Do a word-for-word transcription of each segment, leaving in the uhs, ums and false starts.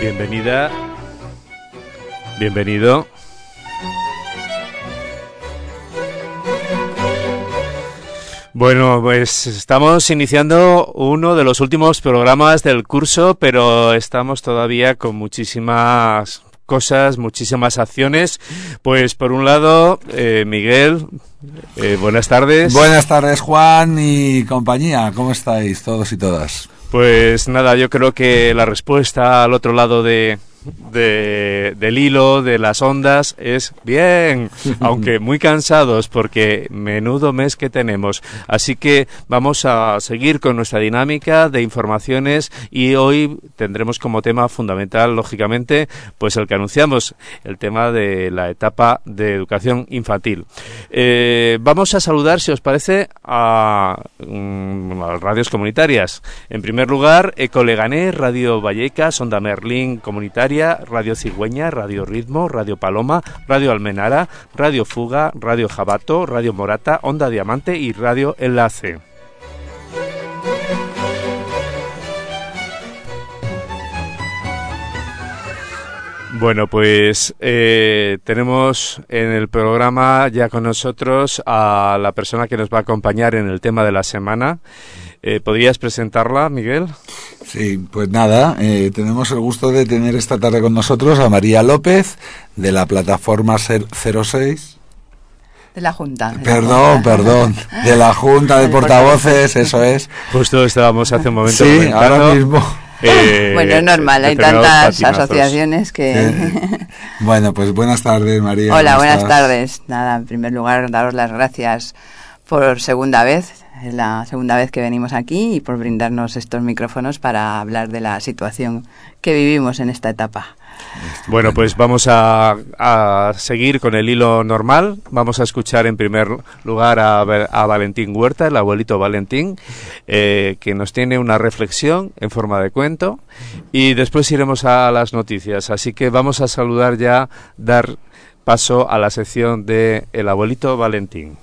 Bienvenida, bienvenido. Bueno, pues estamos iniciando uno de los últimos programas del curso, pero estamos todavía con muchísimas cosas, muchísimas acciones. Pues por un lado, eh, Miguel, eh, buenas tardes. Buenas tardes, Juan y compañía. ¿Cómo estáis todos y todas? Pues nada, yo creo que la respuesta al otro lado de, de del hilo, de las ondas, es bien, aunque muy cansados porque menudo mes que tenemos. Así que vamos a seguir con nuestra dinámica de informaciones y hoy tendremos como tema fundamental, lógicamente, pues el que anunciamos, el tema de la etapa de educación infantil. Eh, vamos a saludar, si os parece, a, a radios comunitarias. En primer lugar, Eco Leganés, Radio Vallecas, Onda Merlín Comunitaria, Radio Cigüeña, Radio Ritmo, Radio Paloma, Radio Almenara, Radio Fuga, Radio Jabato, Radio Morata, Onda Diamante y Radio Enlace. Bueno, pues eh, tenemos en el programa ya con nosotros a la persona que nos va a acompañar en el tema de la semana. Eh, ¿Podrías presentarla, Miguel? Sí, pues nada, eh, tenemos el gusto de tener esta tarde con nosotros a María López, de la plataforma cero seis. De la Junta. De perdón, la perdón, de la Junta de Portavoces, eso es. Justo estábamos hace un momento sí, comentando. ahora mismo. Eh, bueno, es normal, hay tantas asociaciones que... Eh, bueno, pues buenas tardes, María. Hola, buenas estás? tardes. Nada, en primer lugar, daros las gracias por segunda vez, es la segunda vez que venimos aquí y por brindarnos estos micrófonos para hablar de la situación que vivimos en esta etapa. Bueno, pues vamos a, a seguir con el hilo normal. Vamos a escuchar en primer lugar a, a Valentín Huerta, el abuelito Valentín, eh, que nos tiene una reflexión en forma de cuento y después iremos a las noticias. Así que vamos a saludar ya, dar paso a la sección de el abuelito Valentín.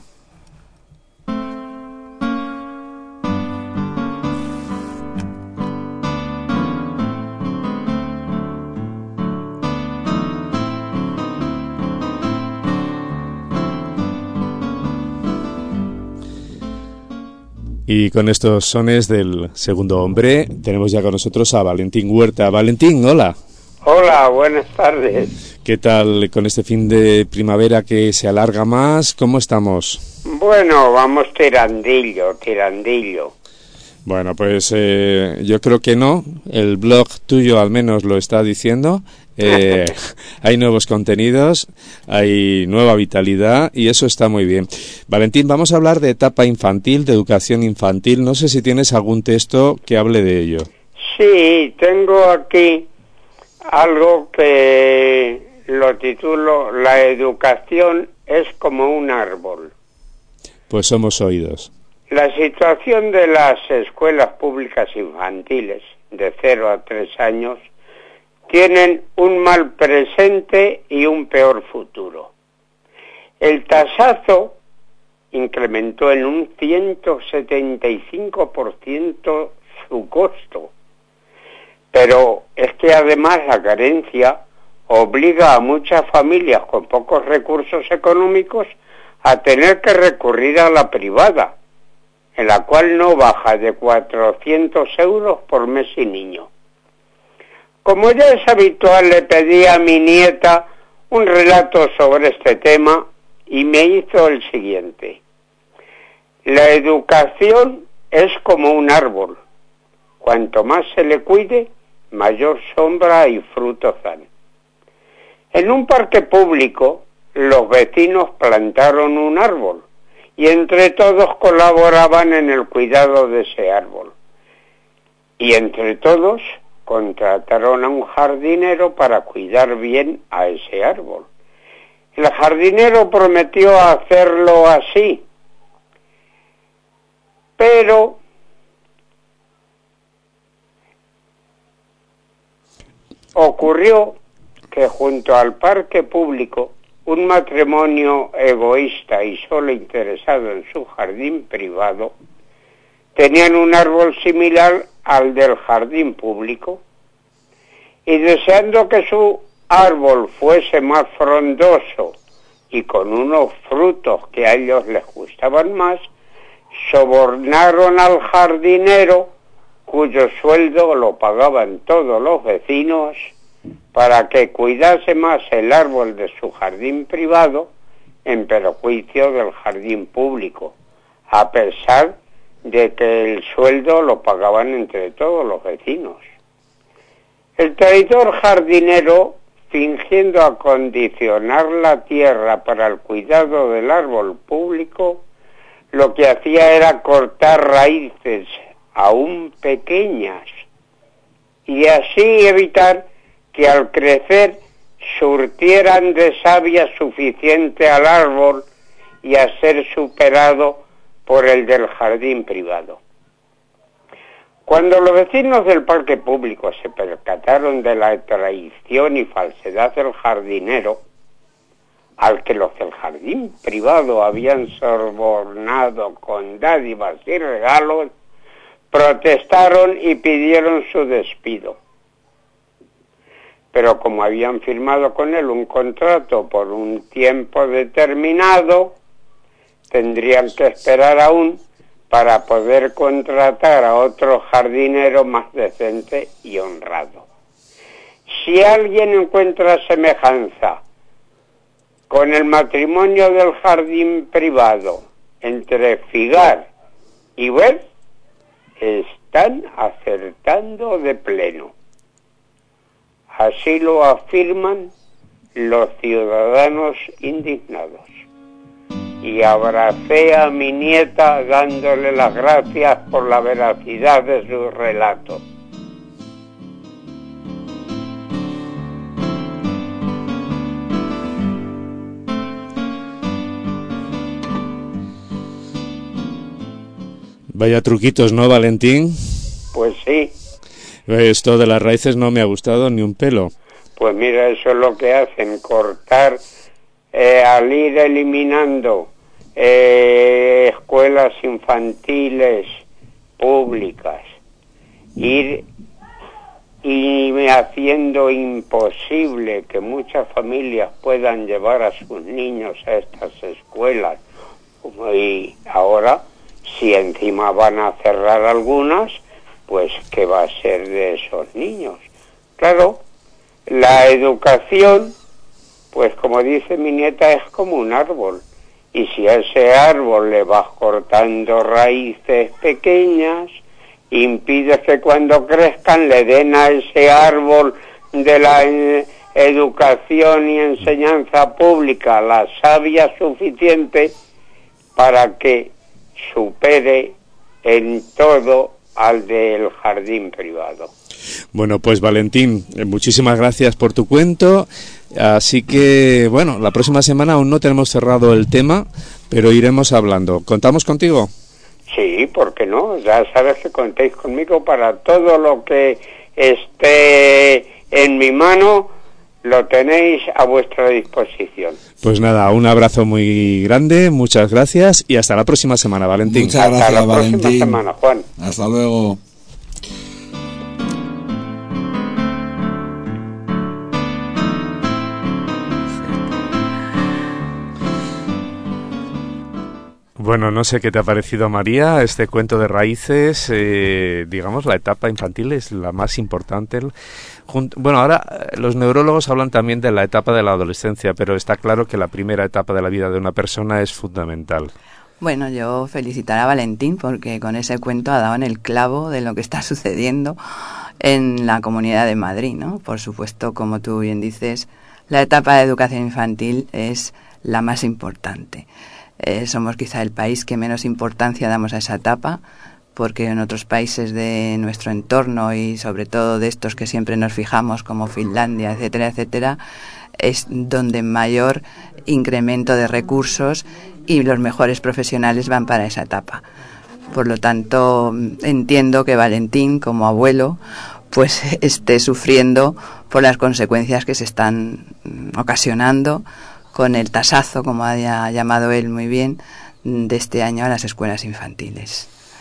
Y con estos sones del segundo hombre tenemos ya con nosotros a Valentín Huerta. Valentín, hola. Hola, buenas tardes. ¿Qué tal con este fin de primavera que se alarga más? ¿Cómo estamos? Bueno, vamos tirandillo, tirandillo. Bueno, pues eh, yo creo que no. El blog tuyo al menos lo está diciendo. Eh, hay nuevos contenidos, hay nueva vitalidad y eso está muy bien. Valentín, vamos a hablar de etapa infantil, de educación infantil. No sé si tienes algún texto que hable de ello. Sí, tengo aquí algo que lo titulo La educación es como un árbol. Pues somos oídos. La situación de las escuelas públicas infantiles de cero a tres años tienen un mal presente y un peor futuro. El tasazo incrementó en un ciento setenta y cinco por ciento su costo, pero es que además la carencia obliga a muchas familias con pocos recursos económicos a tener que recurrir a la privada, en la cual no baja de cuatrocientos euros por mes y niño. Como ya es habitual, le pedí a mi nieta un relato sobre este tema y me hizo el siguiente. La educación es como un árbol. Cuanto más se le cuide, mayor sombra y frutos dan. En un parque público, los vecinos plantaron un árbol y entre todos colaboraban en el cuidado de ese árbol. Y entre todos contrataron a un jardinero para cuidar bien a ese árbol. El jardinero prometió hacerlo así, pero ocurrió que junto al parque público, un matrimonio egoísta y solo interesado en su jardín privado, tenían un árbol similar al del jardín público y deseando que su árbol fuese más frondoso y con unos frutos que a ellos les gustaban más, sobornaron al jardinero, cuyo sueldo lo pagaban todos los vecinos, para que cuidase más el árbol de su jardín privado en perjuicio del jardín público, a pesar de que el sueldo lo pagaban entre todos los vecinos. El traidor jardinero, fingiendo acondicionar la tierra para el cuidado del árbol público, lo que hacía era cortar raíces aún pequeñas y así evitar que al crecer surtieran de savia suficiente al árbol y a ser superado por el del jardín privado. Cuando los vecinos del parque público se percataron de la traición y falsedad del jardinero, al que los del jardín privado habían sobornado con dádivas y regalos, protestaron y pidieron su despido. Pero como habían firmado con él un contrato por un tiempo determinado, tendrían que esperar aún para poder contratar a otro jardinero más decente y honrado. Si alguien encuentra semejanza con el matrimonio del jardín privado entre Figar y Ver, están acertando de pleno. Así lo afirman los ciudadanos indignados. Y abracé a mi nieta dándole las gracias por la veracidad de su relato. Vaya truquitos, ¿no, Valentín? Pues sí. Esto de las raíces no me ha gustado ni un pelo. Pues mira, eso es lo que hacen, cortar, eh, al ir eliminando eh, escuelas infantiles públicas, ir y haciendo imposible que muchas familias puedan llevar a sus niños a estas escuelas. Y ahora, si encima van a cerrar algunas, pues ¿qué va a ser de esos niños? Claro, la educación, pues como dice mi nieta, es como un árbol. Y si a ese árbol le vas cortando raíces pequeñas, impides que cuando crezcan le den a ese árbol de la eh, educación y enseñanza pública la savia suficiente para que supere en todo al del jardín privado. Bueno, pues Valentín, muchísimas gracias por tu cuento. Así que, bueno, la próxima semana aún no tenemos cerrado el tema, pero iremos hablando. ¿Contamos contigo? Sí, ¿por qué no? Ya sabes que contéis conmigo para todo lo que esté en mi mano, lo tenéis a vuestra disposición. Pues nada, un abrazo muy grande, muchas gracias y hasta la próxima semana, Valentín. Muchas gracias, hasta la Valentín. próxima semana, Juan. Hasta luego. Bueno, no sé qué te ha parecido, María, este cuento de raíces. Eh, digamos, la etapa infantil es la más importante. Bueno, ahora los neurólogos hablan también de la etapa de la adolescencia, pero está claro que la primera etapa de la vida de una persona es fundamental. Bueno, yo felicitar a Valentín porque con ese cuento ha dado en el clavo de lo que está sucediendo en la Comunidad de Madrid, ¿no? Por supuesto, como tú bien dices, la etapa de educación infantil es la más importante. Eh, somos quizá el país que menos importancia damos a esa etapa, porque en otros países de nuestro entorno y sobre todo de estos que siempre nos fijamos como Finlandia, etcétera, etcétera, es donde mayor incremento de recursos y los mejores profesionales van para esa etapa. Por lo tanto, entiendo que Valentín, como abuelo, pues esté sufriendo por las consecuencias que se están ocasionando con el tasazo, como ha llamado él muy bien, de este año a las escuelas infantiles.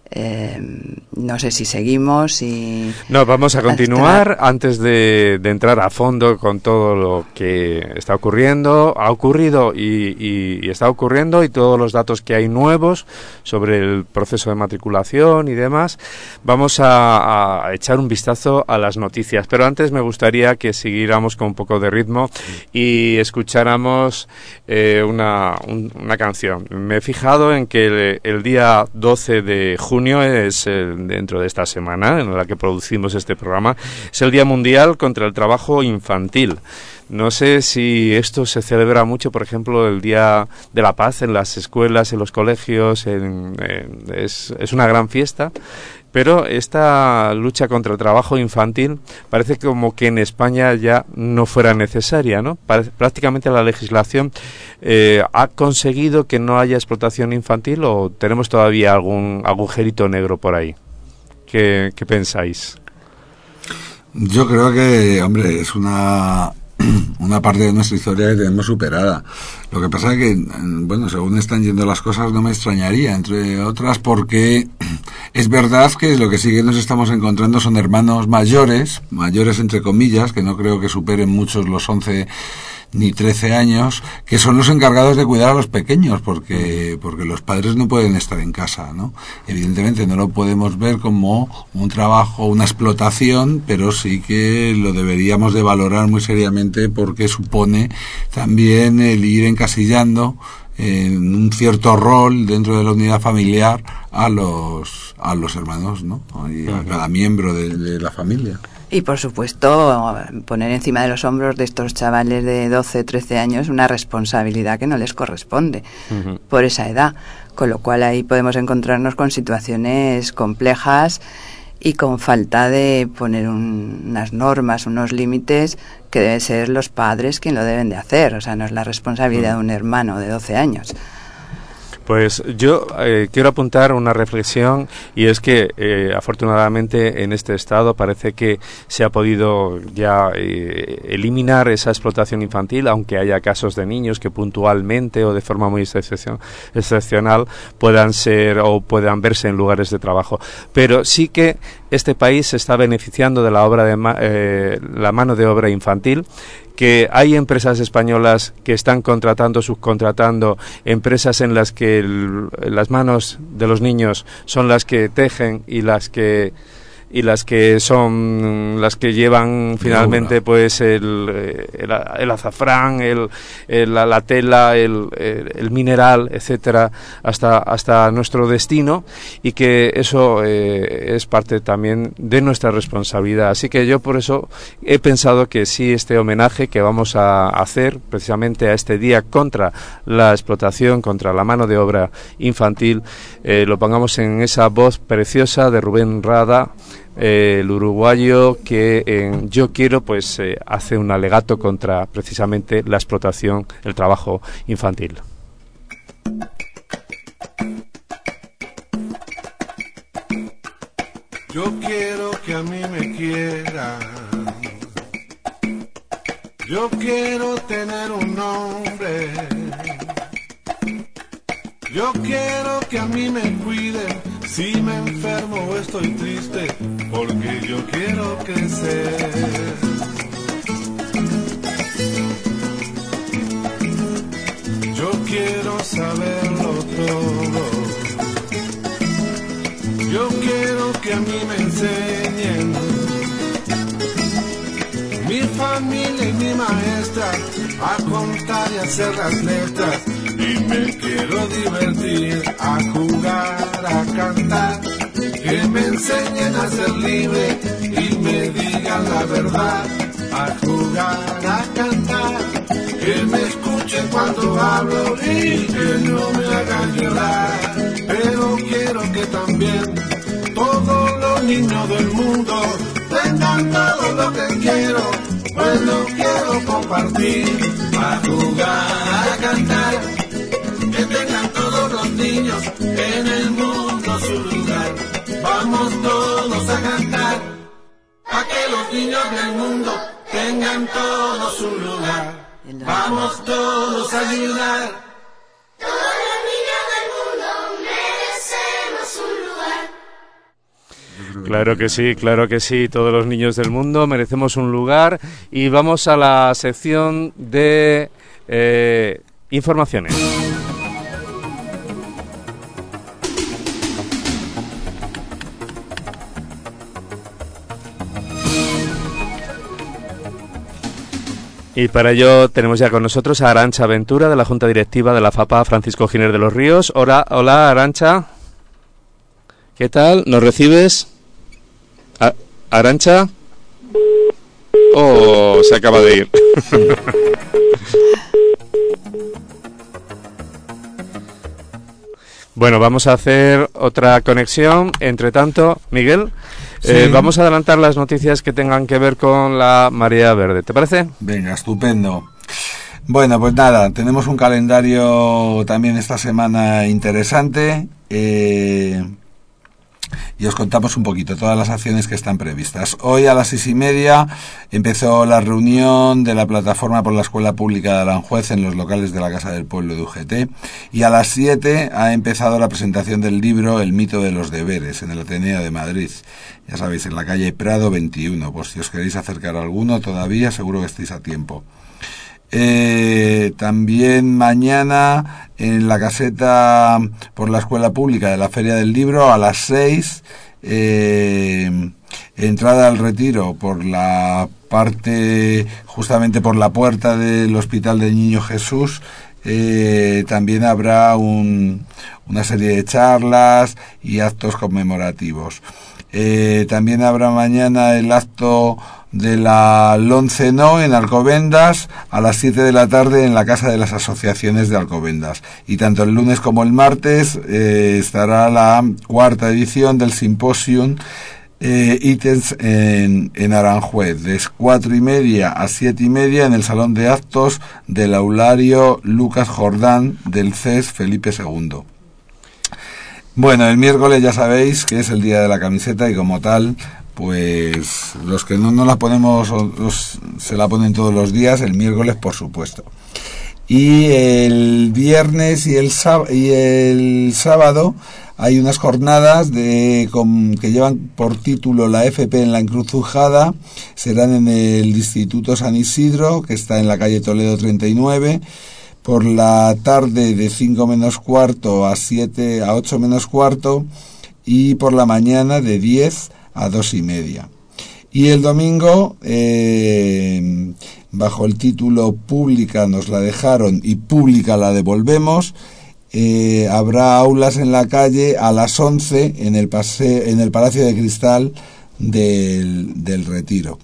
Eh, no sé si seguimos y... No, vamos a continuar antes de, de entrar a fondo con todo lo que está ocurriendo, ha ocurrido y, y, y está ocurriendo, y todos los datos que hay nuevos sobre el proceso de matriculación y demás. Vamos a, a echar un vistazo a las noticias, pero antes me gustaría que siguiéramos con un poco de ritmo y escucháramos eh, una, un, una canción. Me he fijado en que el, el día doce de junio Junio es eh, dentro de esta semana en la que producimos este programa, es el Día Mundial contra el Trabajo Infantil. No sé si esto se celebra mucho, por ejemplo, el Día de la Paz en las escuelas, en los colegios, en, en, es, es una gran fiesta, pero esta lucha contra el trabajo infantil parece como que en España ya no fuera necesaria, ¿no? Parece, prácticamente la legislación eh, ha conseguido que no haya explotación infantil, o tenemos todavía algún agujerito negro por ahí. ¿Qué, qué pensáis? Yo creo que, hombre, es una... una parte de nuestra historia que tenemos superada. Lo que pasa es que, bueno, según están yendo las cosas, no me extrañaría, entre otras porque es verdad que lo que sí que nos estamos encontrando son hermanos mayores, mayores entre comillas, que no creo que superen muchos los once ni trece años, que son los encargados de cuidar a los pequeños, porque porque los padres no pueden estar en casa, ¿no? Evidentemente no lo podemos ver como un trabajo, una explotación, pero sí que lo deberíamos de valorar muy seriamente, porque supone también el ir encasillando en un cierto rol dentro de la unidad familiar a los a los hermanos, ¿no? Y a cada miembro de, de la familia. Y por supuesto poner encima de los hombros de estos chavales de doce, trece años una responsabilidad que no les corresponde uh-huh. por esa edad, con lo cual ahí podemos encontrarnos con situaciones complejas y con falta de poner un, unas normas, unos límites que deben ser los padres quien lo deben de hacer. O sea, no es la responsabilidad uh-huh. de un hermano de doce años. Pues yo eh, quiero apuntar una reflexión, y es que eh, afortunadamente en este estado parece que se ha podido ya eh, eliminar esa explotación infantil, aunque haya casos de niños que puntualmente o de forma muy excepcion- excepcional puedan ser o puedan verse en lugares de trabajo. Pero sí que este país se está beneficiando de la obra de ma- eh, la mano de obra infantil, que hay empresas españolas que están contratando, subcontratando, empresas en las que el, las manos de los niños son las que tejen y las que y las que son las que llevan finalmente pues el, el, el azafrán, el, el, la, la tela, el, el, el mineral, etcétera, hasta hasta nuestro destino, y que eso eh, es parte también de nuestra responsabilidad. Así que yo por eso he pensado que sí, este homenaje que vamos a hacer precisamente a este día contra la explotación, contra la mano de obra infantil, eh, lo pongamos en esa voz preciosa de Rubén Rada, Eh, el uruguayo, que en Yo Quiero pues eh, hace un alegato contra precisamente la explotación, el trabajo infantil. Yo quiero que a mí me quieran, yo quiero tener un nombre, yo quiero que a mí me cuiden si me enfermo o estoy triste, porque yo quiero crecer. Yo quiero saberlo todo. Yo quiero que a mí me enseñen mi familia y mi maestra a contar y hacer las letras. Y me quiero divertir, a jugar, a cantar, que me enseñen a ser libre y me digan la verdad. A jugar, a cantar, que me escuchen cuando hablo y que no me hagan llorar. Pero quiero que también todos los niños del mundo tengan todo lo que quiero, pues lo quiero compartir. A jugar, a cantar, que tengan todos los niños en el mundo su lugar. Vamos todos a cantar, para que los niños del mundo tengan todos su lugar. Vamos todos a ayudar. Todos los niños del mundo merecemos un lugar. Claro que sí, claro que sí. Todos los niños del mundo merecemos un lugar. Y vamos a la sección de eh, informaciones. Y para ello tenemos ya con nosotros a Arantxa Ventura, de la Junta Directiva de la FAPA Francisco Giner de los Ríos. Hola, hola Arantxa. ¿Qué tal? ¿Nos recibes? ¿A- ¿Arantxa? Oh, se acaba de ir. Bueno, vamos a hacer otra conexión. Entre tanto, Miguel, sí. eh, vamos a adelantar las noticias que tengan que ver con la marea verde. ¿Te parece? Venga, estupendo. Bueno, pues nada, tenemos un calendario también esta semana interesante. Eh... Y os contamos un poquito todas las acciones que están previstas. Hoy a las seis y media empezó la reunión de la plataforma por la Escuela Pública de Aranjuez en los locales de la Casa del Pueblo de U G T. Y a las siete ha empezado la presentación del libro El mito de los deberes en el Ateneo de Madrid. Ya sabéis, en la calle Prado veintiuno. Pues si os queréis acercar a alguno todavía, seguro que estáis a tiempo. Eh, también mañana en la caseta por la Escuela Pública de la Feria del Libro a las seis, eh, entrada al retiro por la parte, justamente por la puerta del Hospital del Niño Jesús. Eh, también habrá un, una serie de charlas y actos conmemorativos. Eh, también habrá mañana el acto de la Lonce No en Alcobendas a las siete de la tarde en la Casa de las Asociaciones de Alcobendas. Y tanto el lunes como el martes eh, estará la cuarta edición del Simposium eh, ítems en, en Aranjuez, de cuatro y media a siete y media en el Salón de Actos del Aulario Lucas Jordán del C E S Felipe segundo. Bueno, el miércoles ya sabéis que es el día de la camiseta y como tal, pues los que no, no la ponemos los, se la ponen todos los días, el miércoles por supuesto. Y el viernes y el, sáb- y el sábado hay unas jornadas de con, que llevan por título la F P en la encrucijada. Serán en el Instituto San Isidro, que está en la calle Toledo treinta y nueve. Por la tarde de cinco menos cuarto a siete a ocho menos cuarto y por la mañana de diez a dos y media. Y el domingo, eh, bajo el título Pública nos la dejaron y Pública la devolvemos, eh, habrá aulas en la calle a las once en el, pase, en el Palacio de Cristal del, del Retiro.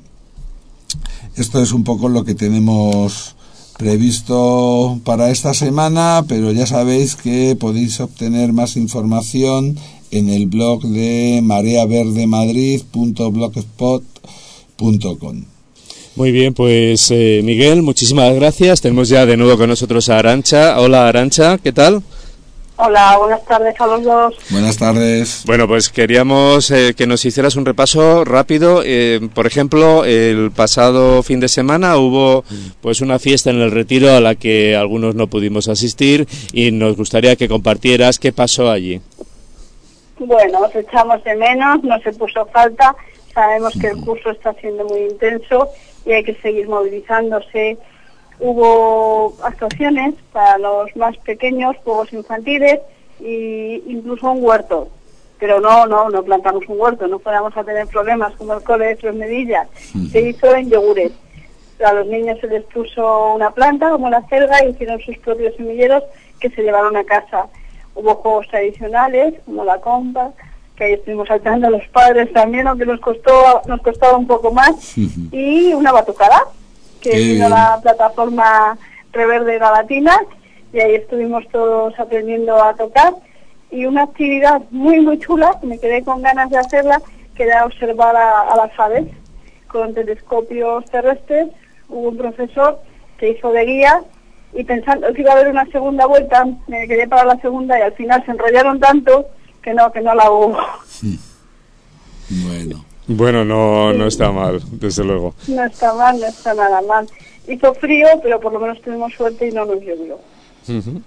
Esto es un poco lo que tenemos previsto para esta semana, pero ya sabéis que podéis obtener más información en el blog de marea verde madrid punto blogspot punto com. Muy bien, pues eh, Miguel, muchísimas gracias. Tenemos ya de nuevo con nosotros a Arantxa. Hola Arantxa, ¿qué tal? Hola, buenas tardes a los dos. Buenas tardes. Bueno, pues queríamos eh, que nos hicieras un repaso rápido. Eh, por ejemplo, el pasado fin de semana hubo pues una fiesta en el Retiro a la que algunos no pudimos asistir y nos gustaría que compartieras qué pasó allí. Bueno, os echamos de menos, no se puso falta. Sabemos que el curso está siendo muy intenso y hay que seguir movilizándose. Hubo actuaciones para los más pequeños, juegos infantiles e incluso un huerto. Pero no, no, no plantamos un huerto, no podamos a tener problemas como el cole de Tres Medillas. Se hizo en yogures. A los niños se les puso una planta como la celga y hicieron sus propios semilleros que se llevaron a casa. Hubo juegos tradicionales como la compa, que ahí estuvimos saltando a los padres también, aunque nos costó, nos costaba un poco más, y una batucada, que vino la plataforma Reverde Galatina, y ahí estuvimos todos aprendiendo a tocar, y una actividad muy muy chula, que me quedé con ganas de hacerla, que era observar a, a las aves con telescopios terrestres. Hubo un profesor que hizo de guía, y pensando que iba a haber una segunda vuelta, me quedé para la segunda, y al final se enrollaron tanto que no, que no la hubo. Sí. Bueno. Bueno, no, sí. no está mal, desde luego. No está mal, no está nada mal. Hizo frío, pero por lo menos tuvimos suerte y no nos llovió. Uh-huh.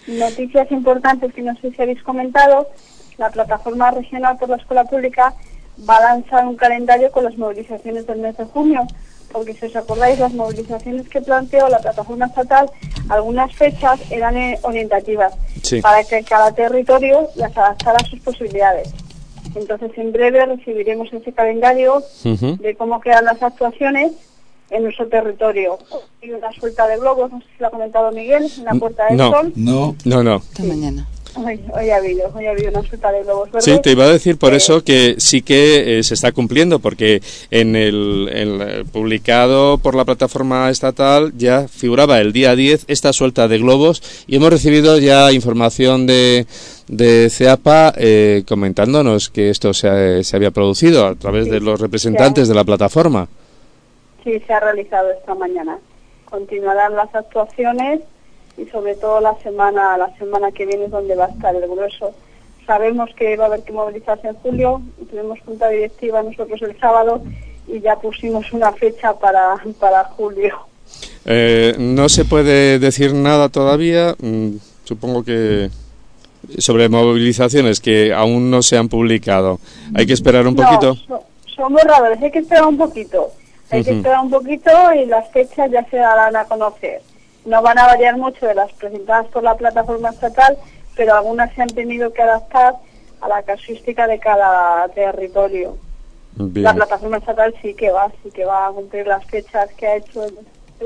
Noticias importantes que no sé si habéis comentado: la plataforma regional por la escuela pública va a lanzar un calendario con las movilizaciones del mes de junio, porque si os acordáis, las movilizaciones que planteó la plataforma estatal, algunas fechas eran eh, orientativas, sí, para que cada territorio las adaptara a sus posibilidades. Entonces, en breve recibiremos ese calendario uh-huh. de cómo quedan las actuaciones en nuestro territorio. Hay una suelta de globos, no sé si lo ha comentado Miguel, en la Puerta del no, Sol. No, no, no. Esta mañana. Hoy, hoy ha habido, hoy ha habido una suelta de globos verdes. Sí, te iba a decir por Eh, eso que sí que eh, se está cumpliendo, porque en el, en el publicado por la plataforma estatal ya figuraba el día diez esta suelta de globos y hemos recibido ya información de, de CEAPA eh, comentándonos que esto se, se había producido a través Sí, de los representantes ya. de la plataforma. Sí, se ha realizado esta mañana. Continuarán las actuaciones y sobre todo la semana la semana que viene es donde va a estar el grueso. Sabemos que va a haber que movilizarse en julio, tuvimos junta directiva nosotros el sábado y ya pusimos una fecha para, para julio. Eh, no se puede decir nada todavía, mm, supongo que sobre movilizaciones que aún no se han publicado. Hay que esperar un poquito. No, so, son borradores, hay que esperar un poquito. Hay que Uh-huh. esperar un poquito y las fechas ya se darán a conocer. No van a variar mucho de las presentadas por la plataforma estatal, pero algunas se han tenido que adaptar a la casuística de cada territorio. Bien. La plataforma estatal sí que va, sí que va a cumplir las fechas que ha hecho el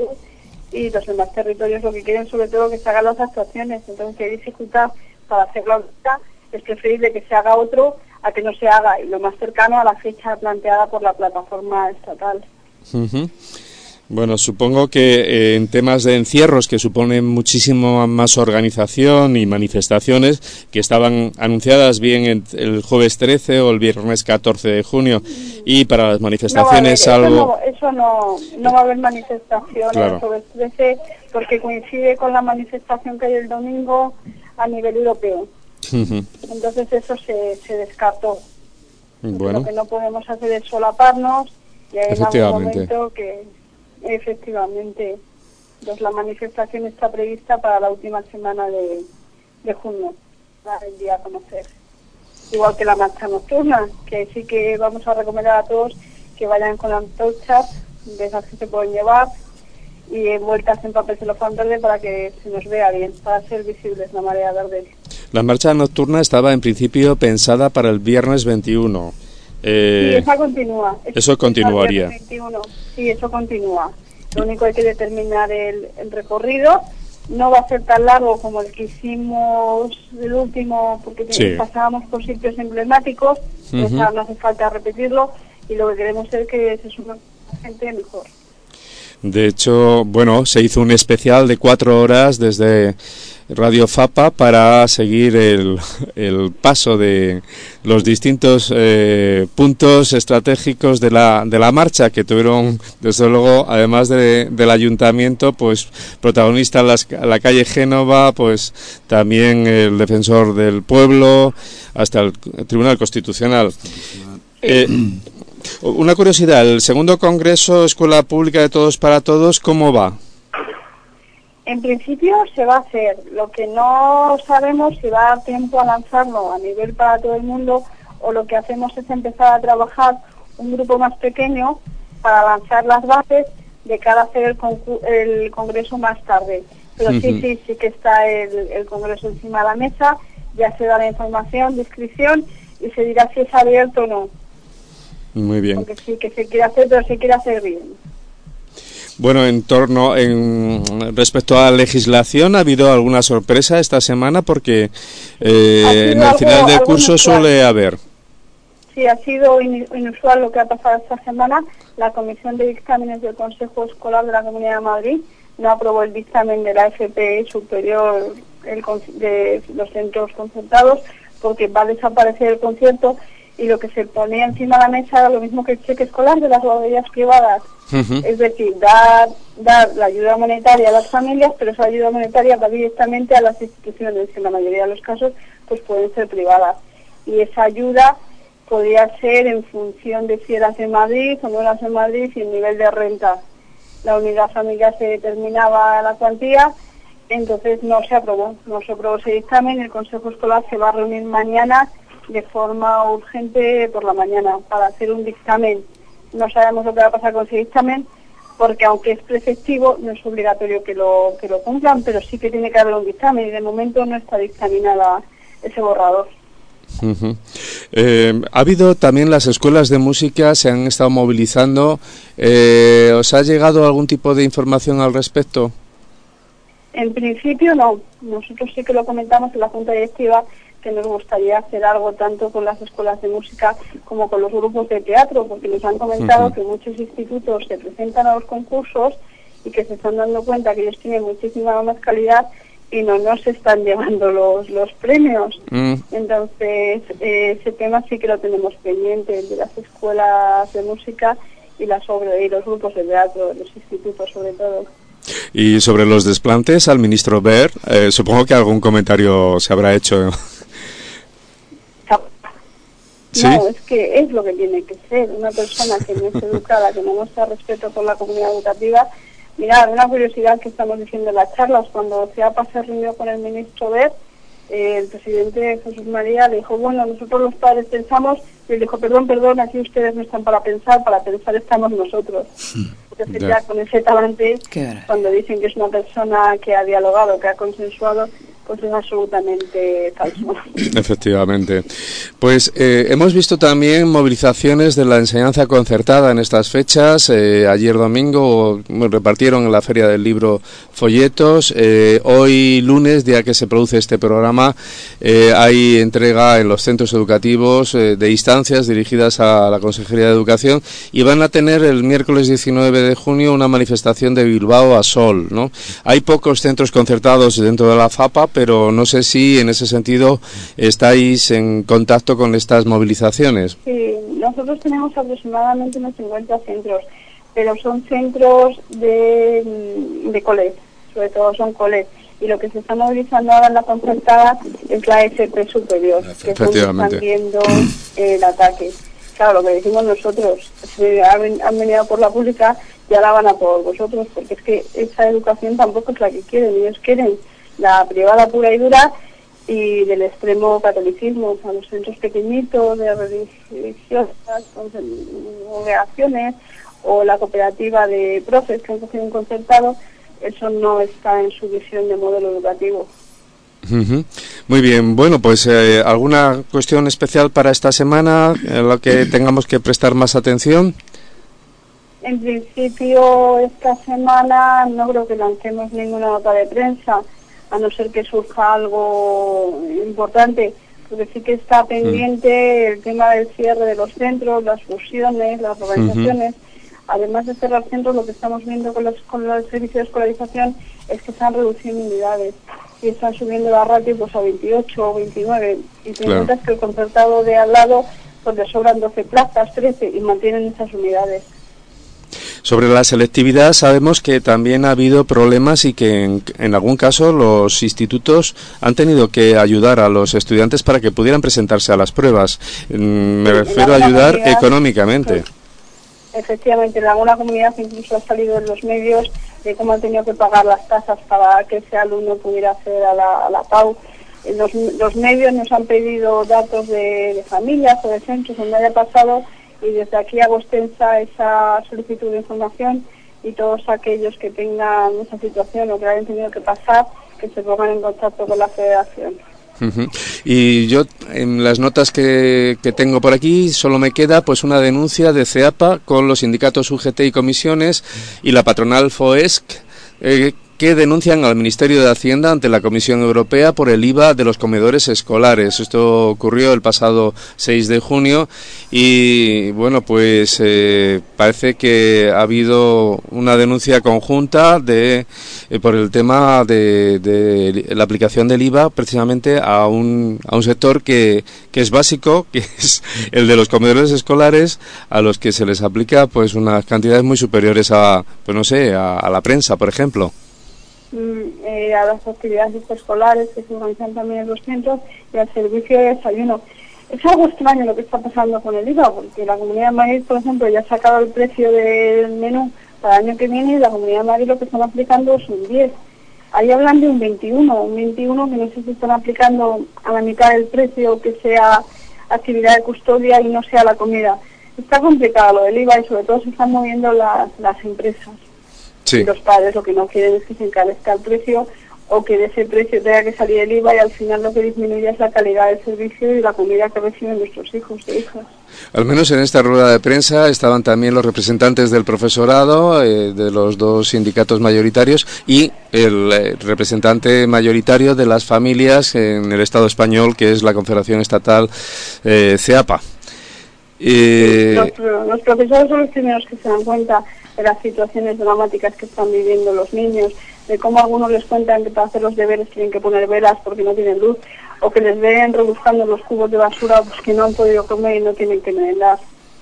y los demás territorios lo que quieren sobre todo que se hagan las actuaciones. Entonces, si hay dificultad para hacerlo ahorita, es preferible que se haga otro a que no se haga, y lo más cercano a la fecha planteada por la plataforma estatal. Uh-huh. Bueno, supongo que eh, en temas de encierros que suponen muchísimo más organización y manifestaciones que estaban anunciadas bien en el jueves trece o el viernes catorce de junio y para las manifestaciones no va a haber, algo... Eso, no, eso no, no va a haber manifestaciones Claro. el jueves trece porque coincide con la manifestación que hay el domingo a nivel europeo. Uh-huh. Entonces eso se, se descartó. Bueno. Lo que no podemos hacer es solaparnos y hay algún Efectivamente. momento que efectivamente pues la manifestación está prevista para la última semana de, de junio, para el día a conocer. Igual que la marcha nocturna, que sí que vamos a recomendar a todos que vayan con antorchas de esas que se pueden llevar y envueltas en papel celofán verde para que se nos vea bien, para ser visibles la marea verde. La marcha nocturna estaba en principio pensada para el viernes veintiuno. Eh, Sí, esa continúa. eso continuaría. veintiuno. Sí, eso continúa. Lo único hay que determinar el, el recorrido. No va a ser tan largo como el que hicimos el último, porque Sí. pasábamos por sitios emblemáticos, pues Ujú. no hace falta repetirlo, y lo que queremos es que se sume gente mejor. De hecho, bueno, se hizo un especial de cuatro horas desde Radio Fapa para seguir el, el paso de los distintos eh, puntos estratégicos de la, de la marcha, que tuvieron, desde luego, además de, del ayuntamiento, pues protagonista en las, la calle Génova, pues también el defensor del pueblo, hasta el Tribunal Constitucional. Eh, Una curiosidad, el segundo congreso Escuela Pública de Todos para Todos, ¿cómo va? En principio se va a hacer. Lo que no sabemos si va a dar tiempo a lanzarlo a nivel para todo el mundo, o lo que hacemos es empezar a trabajar un grupo más pequeño para lanzar las bases de cara a hacer el, concu- el congreso más tarde. Pero sí, Ujú. sí, sí que está el, el congreso encima de la mesa, ya se da la información de inscripción y se dirá si es abierto o no. Muy bien. Porque sí que se quiere hacer, pero se quiere hacer bien. Bueno, en torno, en respecto a la legislación, ¿ha habido alguna sorpresa esta semana? Porque eh, Ha sido en el algo- final del algo curso inusual. suele haber. Sí, ha sido in- inusual lo que ha pasado esta semana. La Comisión de Dictámenes del Consejo Escolar de la Comunidad de Madrid no aprobó el dictamen de la F P I superior el con- de los centros concertados, porque va a desaparecer el concierto, y lo que se ponía encima de la mesa era lo mismo que el cheque escolar de las guarderías privadas. Ujú. Es decir, dar, dar la ayuda monetaria a las familias, pero esa ayuda monetaria va directamente a las instituciones, que en la mayoría de los casos pues pueden ser privadas. Y esa ayuda podría ser en función de si eras en Madrid o no eras en Madrid y el nivel de renta. La unidad familiar se determinaba la cuantía, entonces no se aprobó, no se aprobó ese dictamen. El Consejo Escolar se va a reunir mañana de forma urgente por la mañana para hacer un dictamen. No sabemos lo que va a pasar con ese dictamen, porque aunque es preceptivo, no es obligatorio que lo, que lo cumplan, pero sí que tiene que haber un dictamen y de momento no está dictaminada ese borrador. Uh-huh. Eh, ha habido también las escuelas de música, se han estado movilizando. Eh, ¿Os ha llegado algún tipo de información al respecto? En principio no. Nosotros sí que lo comentamos en la Junta Directiva, que nos gustaría hacer algo tanto con las escuelas de música como con los grupos de teatro, porque nos han comentado uh-huh. que muchos institutos se presentan a los concursos y que se están dando cuenta que ellos tienen muchísima más calidad y no nos están llevando los los premios. Mm. Entonces, eh, ese tema sí que lo tenemos pendiente, el de las escuelas de música y, las sobre, y los grupos de teatro, los institutos sobre todo. Y sobre los desplantes al ministro Wert, eh, supongo que algún comentario se habrá hecho. ¿Sí? No, es que es lo que tiene que ser. Una persona que no es educada, que no muestra respeto por la comunidad educativa. Mirad, una curiosidad que estamos diciendo en las charlas, cuando CEAPA se reunió con el ministro Wert, eh, el presidente Jesús María le dijo, bueno, nosotros los padres pensamos, y él dijo, perdón, perdón, aquí ustedes no están para pensar, para pensar estamos nosotros. Entonces ya, ya con ese talante, cuando dicen que es una persona que ha dialogado, que ha consensuado, pues es absolutamente falso. Efectivamente. Pues eh, hemos visto también movilizaciones de la enseñanza concertada en estas fechas. Eh, ayer domingo bueno, repartieron en la Feria del Libro folletos. Eh, hoy lunes, día que se produce este programa, eh, hay entrega en los centros educativos eh, de instancias dirigidas a la Consejería de Educación y van a tener el miércoles diecinueve de junio una manifestación de Bilbao a Sol, ¿no? Hay pocos centros concertados dentro de la FAPA, pero no sé si en ese sentido estáis en contacto con estas movilizaciones. Sí, nosotros tenemos aproximadamente unos cincuenta centros, pero son centros de, de colegio, sobre todo son colegios. Y lo que se está movilizando ahora en la concertada es la F P superior, que es donde están viendo el ataque. Claro, lo que decimos nosotros, si han, han venido por la pública, ya la van a por vosotros, porque es que esa educación tampoco es la que quieren, ellos quieren la privada pura y dura y del extremo catolicismo, o sea, los centros pequeñitos de religiosas, congregaciones o la cooperativa de profes que han cogido un concertado, eso no está en su visión de modelo educativo. Uh-huh. Muy bien, bueno, pues eh, ¿alguna cuestión especial para esta semana en la que tengamos que prestar más atención? En principio esta semana no creo que lancemos ninguna nota de prensa, a no ser que surja algo importante, porque sí que está pendiente el tema del cierre de los centros, las fusiones, las organizaciones. Uh-huh. Además de cerrar centros, lo que estamos viendo con los, con los servicios de escolarización es que están reduciendo unidades y están subiendo la ratio pues a veintiocho o veintinueve. Y te claro. encuentras que el concertado de al lado pues le sobran doce plazas, trece y mantienen esas unidades. Sobre la selectividad sabemos que también ha habido problemas y que en, en algún caso los institutos han tenido que ayudar a los estudiantes para que pudieran presentarse a las pruebas. Me sí, refiero a ayudar comunidad, económicamente. Sí. Efectivamente, en alguna comunidad incluso ha salido en los medios de cómo han tenido que pagar las tasas para que ese alumno pudiera acceder a la, a la P A U. Los, los medios nos han pedido datos de, de familias o de centros donde haya pasado, y desde aquí hago extensa esa solicitud de información y todos aquellos que tengan esa situación o que hayan tenido que pasar, que se pongan en contacto con la federación. Uh-huh. Y yo en las notas que, que tengo por aquí solo me queda pues una denuncia de CEAPA con los sindicatos U G T y comisiones y la patronal FOESC eh, que denuncian al Ministerio de Hacienda ante la Comisión Europea por el I V A de los comedores escolares. Esto ocurrió el pasado seis de junio y, bueno, pues eh, parece que ha habido una denuncia conjunta de eh, por el tema de, de la aplicación del I V A precisamente a un, a un sector que, que es básico, que es el de los comedores escolares, a los que se les aplica pues unas cantidades muy superiores a, pues no sé, a, a la prensa, por ejemplo. Eh, a las actividades escolares que se organizan también en los centros y al servicio de desayuno. Es algo extraño lo que está pasando con el I V A, porque la Comunidad de Madrid, por ejemplo, ya ha sacado el precio del menú para el año que viene y la Comunidad de Madrid lo que están aplicando es un diez. Ahí hablan de un veintiuno, un veintiuno que no sé si están aplicando a la mitad del precio que sea actividad de custodia y no sea la comida. Está complicado lo del I V A y sobre todo se están moviendo las, las empresas. Sí. Y los padres lo que no quieren es que se encarezca el precio o que de ese precio tenga que salir el I V A y al final lo que disminuye es la calidad del servicio y la comida que reciben nuestros hijos e hijas. Al menos en esta rueda de prensa estaban también los representantes del profesorado, eh, de los dos sindicatos mayoritarios y el eh, representante mayoritario de las familias en el Estado español, que es la Confederación Estatal eh, CEAPA. Eh... Los, los profesores son los primeros que se dan cuenta de las situaciones dramáticas que están viviendo los niños, de cómo algunos les cuentan que para hacer los deberes tienen que poner velas porque no tienen luz, o que les ven rebuscando los cubos de basura pues que no han podido comer y no tienen que merendar.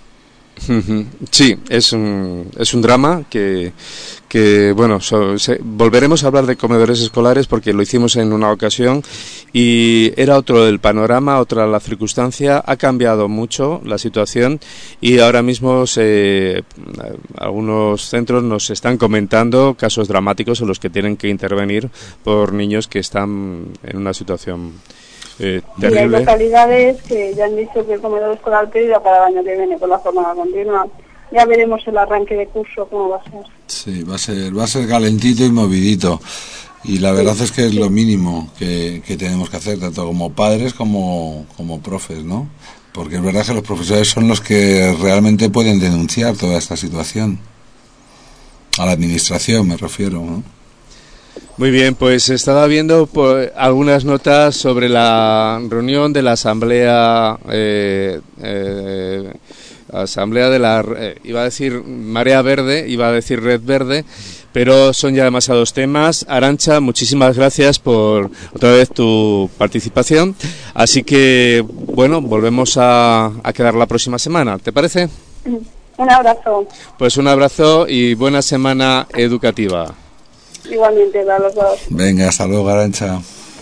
Sí, es un, es un drama que, que bueno, so, se, volveremos a hablar de comedores escolares porque lo hicimos en una ocasión y era otro el panorama, otra la circunstancia, ha cambiado mucho la situación y ahora mismo se, algunos centros nos están comentando casos dramáticos en los que tienen que intervenir por niños que están en una situación Eh, y hay localidades que ya han dicho que el comedor escolar pedido para el año que viene por la jornada continua. Ya veremos el arranque de curso cómo va a ser. Sí, va a ser, va a ser calentito y movidito. Y la verdad sí, es que es sí. lo mínimo que, que tenemos que hacer, tanto como padres como, como profes, ¿no? Porque es verdad que los profesores son los que realmente pueden denunciar toda esta situación. A la administración me refiero, ¿no? Muy bien, pues estaba viendo por algunas notas sobre la reunión de la asamblea, eh, eh, asamblea de la, eh, iba a decir Marea Verde, iba a decir Red Verde, pero son ya demasiados temas. Arantxa, muchísimas gracias por otra vez tu participación, así que bueno, volvemos a, a quedar la próxima semana, ¿te parece? Un abrazo. Pues un abrazo y buena semana educativa. Igualmente, a los dos. Venga, hasta luego, Arantxa.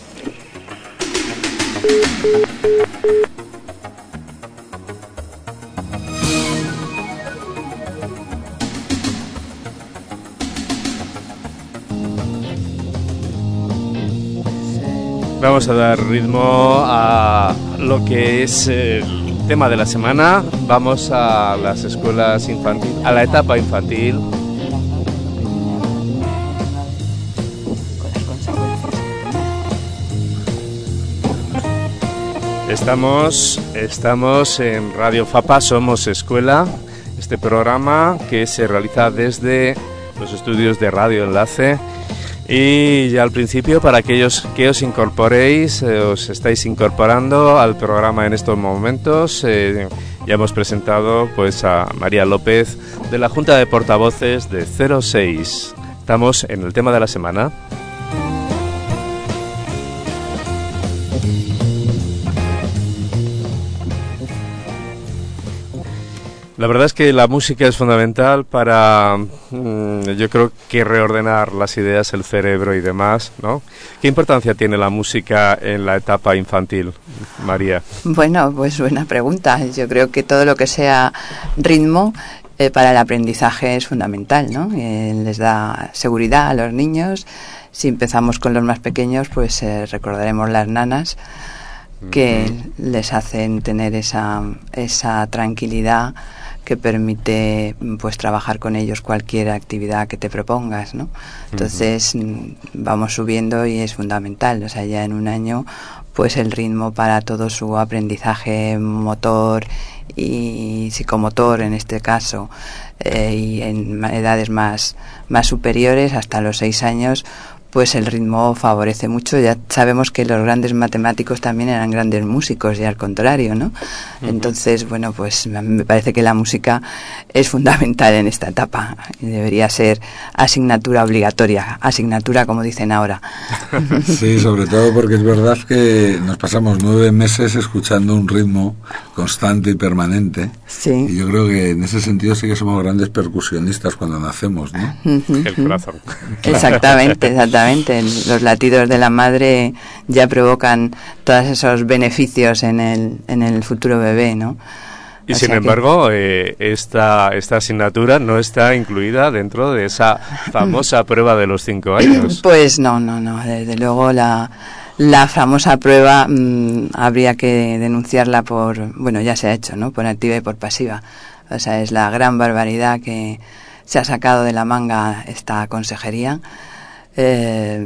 Vamos a dar ritmo a lo que es el tema de la semana. Vamos a las escuelas infantiles, a la etapa infantil. Estamos, estamos en Radio Fapa, Somos Escuela, este programa que se realiza desde los estudios de Radio Enlace. Y ya al principio, para aquellos que os incorporéis, eh, os estáis incorporando al programa en estos momentos, eh, ya hemos presentado pues a María López de la Junta de Portavoces de cero seis. Estamos en el tema de la semana. La verdad es que la música es fundamental para, mmm, yo creo que reordenar las ideas, el cerebro y demás, ¿no? ¿Qué importancia tiene la música en la etapa infantil, María? Bueno, pues buena pregunta. Yo creo que todo lo que sea ritmo eh, para el aprendizaje es fundamental, ¿no? Eh, les da seguridad a los niños. Si empezamos con los más pequeños, pues eh, recordaremos las nanas que uh-huh. les hacen tener esa, esa tranquilidad que permite pues trabajar con ellos cualquier actividad que te propongas, ¿no? Entonces uh-huh. vamos subiendo y es fundamental, o sea, ya en un año pues el ritmo para todo su aprendizaje motor y psicomotor en este caso eh, y en edades más, más superiores hasta los seis años pues el ritmo favorece mucho. Ya sabemos que los grandes matemáticos también eran grandes músicos y al contrario, ¿no? Uh-huh. Entonces, bueno, pues me parece que la música es fundamental en esta etapa y debería ser asignatura obligatoria, asignatura como dicen ahora. Sí, sobre todo porque es verdad que nos pasamos nueve meses escuchando un ritmo constante y permanente. Sí. Y yo creo que en ese sentido sí que somos grandes percusionistas cuando nacemos, ¿no? Uh-huh. El corazón. Exactamente, exactamente. Los latidos de la madre ya provocan todos esos beneficios en el, en el futuro bebé, ¿no? Y o sin embargo, que... eh, esta, esta asignatura no está incluida dentro de esa famosa prueba de los cinco años. Pues no, no, no. Desde luego la, La famosa prueba mmm, habría que denunciarla por, bueno, ya se ha hecho, ¿no? Por activa y por pasiva. O sea, es la gran barbaridad que se ha sacado de la manga esta consejería. Eh,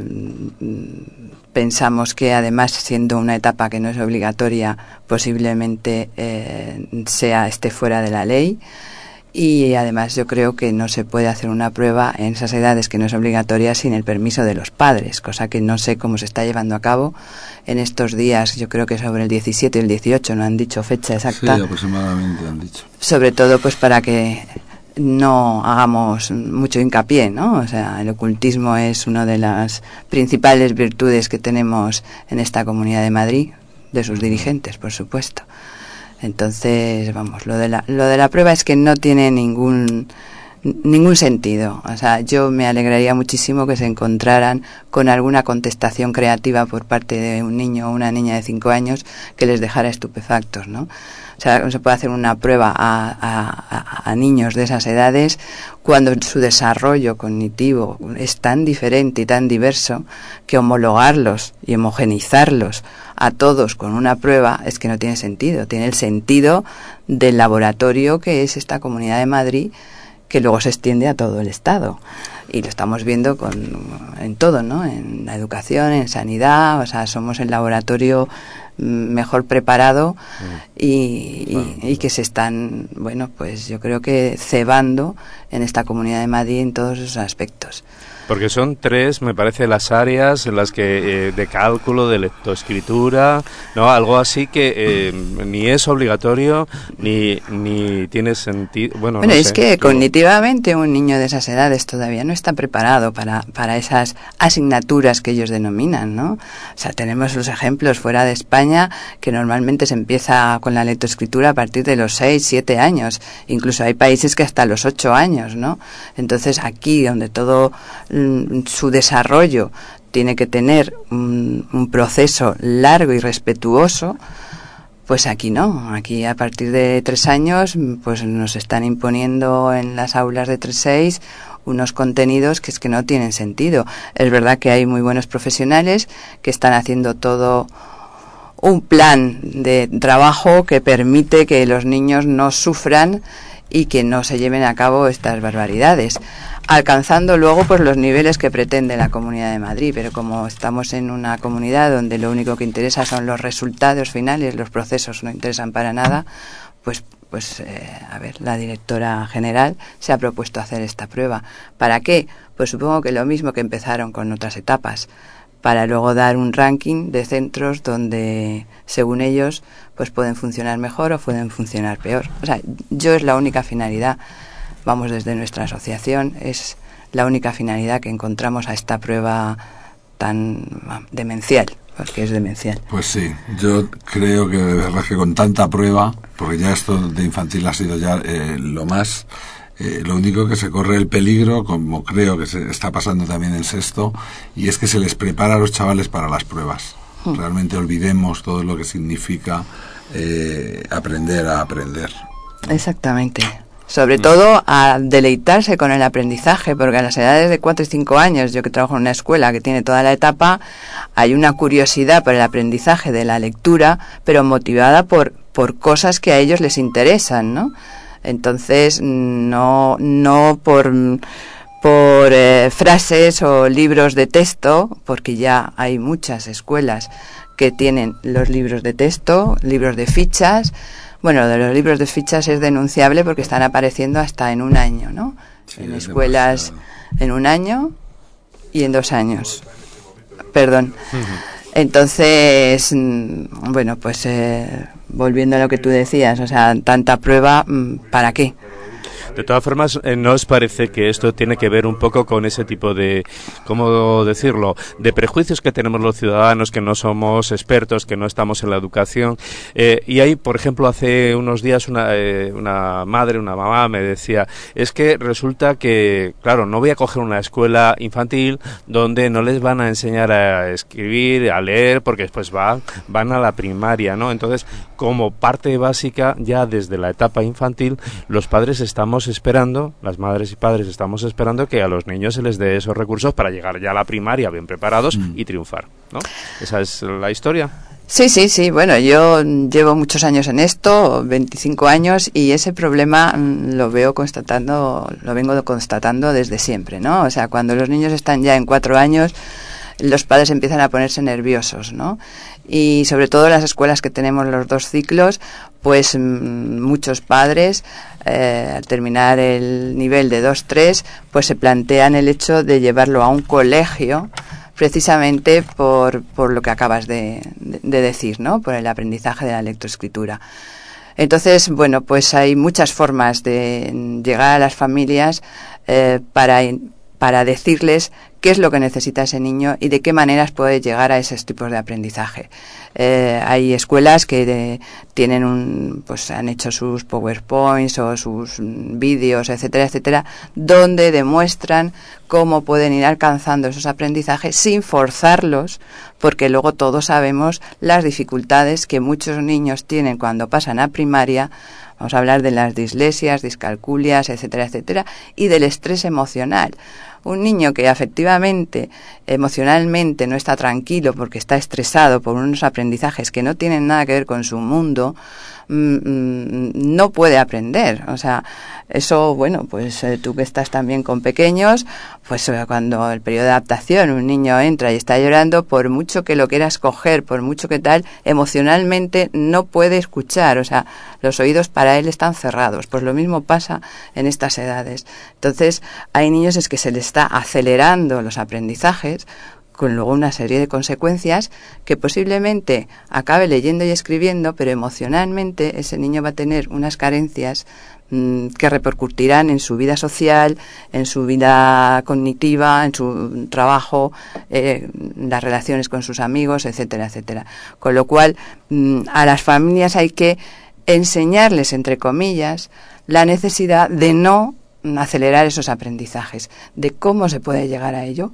pensamos que además, siendo una etapa que no es obligatoria, posiblemente eh, sea esté fuera de la ley. Y además yo creo que no se puede hacer una prueba en esas edades que no es obligatoria sin el permiso de los padres, cosa que no sé cómo se está llevando a cabo en estos días. Yo creo que sobre el diecisiete y el dieciocho, no han dicho fecha exacta. Sí, aproximadamente han dicho. Sobre todo pues para que no hagamos mucho hincapié, ¿no? O sea, el ocultismo es una de las principales virtudes que tenemos en esta Comunidad de Madrid, de sus dirigentes, por supuesto. Entonces, vamos, lo de la lo de la prueba es que no tiene ningún ningún sentido. O sea, yo me alegraría muchísimo que se encontraran con alguna contestación creativa por parte de un niño o una niña de cinco años que les dejara estupefactos, ¿no? O sea, no se puede hacer una prueba a, a, a niños de esas edades cuando su desarrollo cognitivo es tan diferente y tan diverso que homologarlos y homogenizarlos a todos con una prueba es que no tiene sentido. Tiene el sentido del laboratorio que es esta Comunidad de Madrid, que luego se extiende a todo el Estado. Y lo estamos viendo con, en todo, ¿no? En la educación, en sanidad, o sea, somos el laboratorio mejor preparado y, y, y que se están, bueno, pues yo creo que cebando en esta Comunidad de Madrid en todos esos aspectos. Porque son tres, me parece, las áreas en las que eh, de cálculo, de lectoescritura, no, algo así que eh, ni es obligatorio ni ni tiene sentido. Bueno, bueno no es sé, que pero... cognitivamente un niño de esas edades todavía no está preparado para para esas asignaturas que ellos denominan, ¿no? O sea, tenemos los ejemplos fuera de España que normalmente se empieza con la lectoescritura a partir de los seis, siete años. Incluso hay países que hasta los ocho años, ¿no? Entonces aquí, donde todo su desarrollo tiene que tener un, un proceso largo y respetuoso, pues aquí no. Aquí a partir de tres años pues nos están imponiendo en las aulas de tres seis unos contenidos que es que no tienen sentido. Es verdad que hay muy buenos profesionales que están haciendo todo un plan de trabajo que permite que los niños no sufran y que no se lleven a cabo estas barbaridades, alcanzando luego pues los niveles que pretende la Comunidad de Madrid. Pero como estamos en una comunidad donde lo único que interesa son los resultados finales, los procesos no interesan para nada, pues pues eh, a ver, la directora general se ha propuesto hacer esta prueba. ¿Para qué? Pues supongo que lo mismo que empezaron con otras etapas, para luego dar un ranking de centros donde, según ellos, pues pueden funcionar mejor o pueden funcionar peor. O sea, yo es la única finalidad, vamos, desde nuestra asociación, es la única finalidad que encontramos a esta prueba tan demencial, porque es demencial. Pues sí, yo creo que de verdad que con tanta prueba, porque ya esto de infantil ha sido ya eh, lo más... Eh, lo único que se corre el peligro, como creo que se está pasando también en sexto, y es que se les prepara a los chavales para las pruebas. Mm. Realmente olvidemos todo lo que significa eh, aprender a aprender. Exactamente. Sobre mm. todo a deleitarse con el aprendizaje, porque a las edades de cuatro y cinco años, yo que trabajo en una escuela que tiene toda la etapa, hay una curiosidad por el aprendizaje de la lectura, pero motivada por, por cosas que a ellos les interesan, ¿no? Entonces, no no por, por eh, frases o libros de texto, porque ya hay muchas escuelas que tienen los libros de texto, libros de fichas. Bueno, de los libros de fichas es denunciable porque están apareciendo hasta en un año, ¿no? Sí, en escuelas demasiado. En un año y en dos años. Perdón. Uh-huh. Entonces, bueno, pues eh, volviendo a lo que tú decías, o sea, tanta prueba, ¿para qué? De todas formas, eh, ¿no os parece que esto tiene que ver un poco con ese tipo de, ¿cómo decirlo?, de prejuicios que tenemos los ciudadanos, que no somos expertos, que no estamos en la educación? Eh, y ahí, por ejemplo, hace unos días una, eh, una madre, una mamá me decía, es que resulta que, claro, no voy a coger una escuela infantil donde no les van a enseñar a escribir, a leer, porque después van, van a la primaria, ¿no? Entonces, como parte básica, ya desde la etapa infantil, los padres estamos estamos esperando, las madres y padres estamos esperando que a los niños se les dé esos recursos para llegar ya a la primaria bien preparados mm. y triunfar, ¿no? Esa es la historia. Sí, sí, sí. Bueno, yo llevo muchos años en esto, veinticinco años, y ese problema lo veo constatando, lo vengo constatando desde siempre, ¿no? O sea, cuando los niños están ya en cuatro años, los padres empiezan a ponerse nerviosos, ¿no? Y sobre todo en las escuelas que tenemos los dos ciclos, pues m- muchos padres, eh, al terminar el nivel de dos tres, pues se plantean el hecho de llevarlo a un colegio, precisamente por, por lo que acabas de, de, de decir, ¿no? Por el aprendizaje de la lectoescritura. Entonces, bueno, pues hay muchas formas de llegar a las familias eh, para, para decirles qué es lo que necesita ese niño y de qué maneras puede llegar a esos tipos de aprendizaje. Eh, hay escuelas que de, tienen un, pues han hecho sus PowerPoints o sus vídeos, etcétera, etcétera, donde demuestran cómo pueden ir alcanzando esos aprendizajes sin forzarlos, porque luego todos sabemos las dificultades que muchos niños tienen cuando pasan a primaria. Vamos a hablar de las dislesias, discalculias, etcétera, etcétera, y del estrés emocional. Un niño que efectivamente, emocionalmente no está tranquilo porque está estresado por unos aprendizajes que no tienen nada que ver con su mundo, mmm, no puede aprender. O sea, eso, bueno, pues eh, tú que estás también con pequeños, pues eh, cuando el periodo de adaptación un niño entra y está llorando, por mucho que lo quiera escoger, por mucho que tal, emocionalmente no puede escuchar. O sea, los oídos para él están cerrados. Pues lo mismo pasa en estas edades. Entonces, hay niños es que se les está acelerando los aprendizajes, con luego una serie de consecuencias que posiblemente acabe leyendo y escribiendo, pero emocionalmente ese niño va a tener unas carencias mmm, que repercutirán en su vida social, en su vida cognitiva, en su trabajo, eh, las relaciones con sus amigos, etcétera, etcétera. Con lo cual, mmm, a las familias hay que enseñarles, entre comillas, la necesidad de no acelerar esos aprendizajes, de cómo se puede llegar a ello,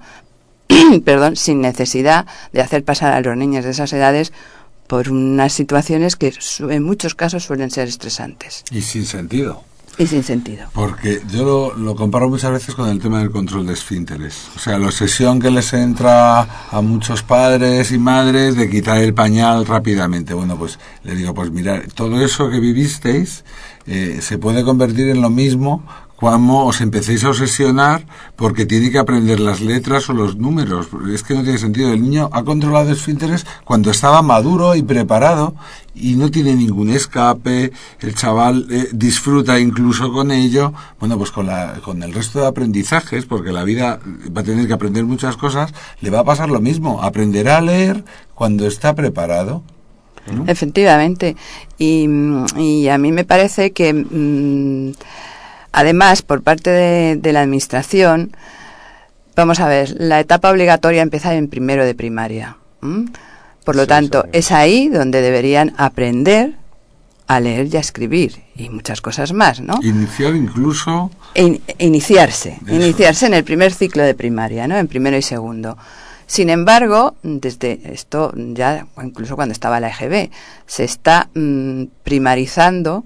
perdón, sin necesidad de hacer pasar a los niños de esas edades por unas situaciones que en muchos casos suelen ser estresantes. Y sin sentido. Y sin sentido. Porque yo lo, lo comparo muchas veces con el tema del control de esfínteres. O sea, la obsesión que les entra a muchos padres y madres de quitar el pañal rápidamente. Bueno, pues le digo, pues mirad, todo eso que vivisteis eh, se puede convertir en lo mismo cuando os empecéis a obsesionar porque tiene que aprender las letras o los números. Es que no tiene sentido. El niño ha controlado esfínteres cuando estaba maduro y preparado y no tiene ningún escape. El chaval eh, disfruta incluso con ello. Bueno, pues con, la, con el resto de aprendizajes, porque la vida va a tener que aprender muchas cosas, le va a pasar lo mismo. Aprenderá a leer cuando está preparado, ¿no? Efectivamente. Y, y a mí me parece que... Mmm, además, por parte de, de la administración, vamos a ver, la etapa obligatoria empieza en primero de primaria. ¿m? Por lo sí, tanto, es ahí donde deberían aprender a leer y a escribir y muchas cosas más, ¿no? Iniciar incluso... In, iniciarse, Eso. iniciarse en el primer ciclo de primaria, ¿no? En primero y segundo. Sin embargo, desde esto ya, incluso cuando estaba la E G B, se está mmm, primarizando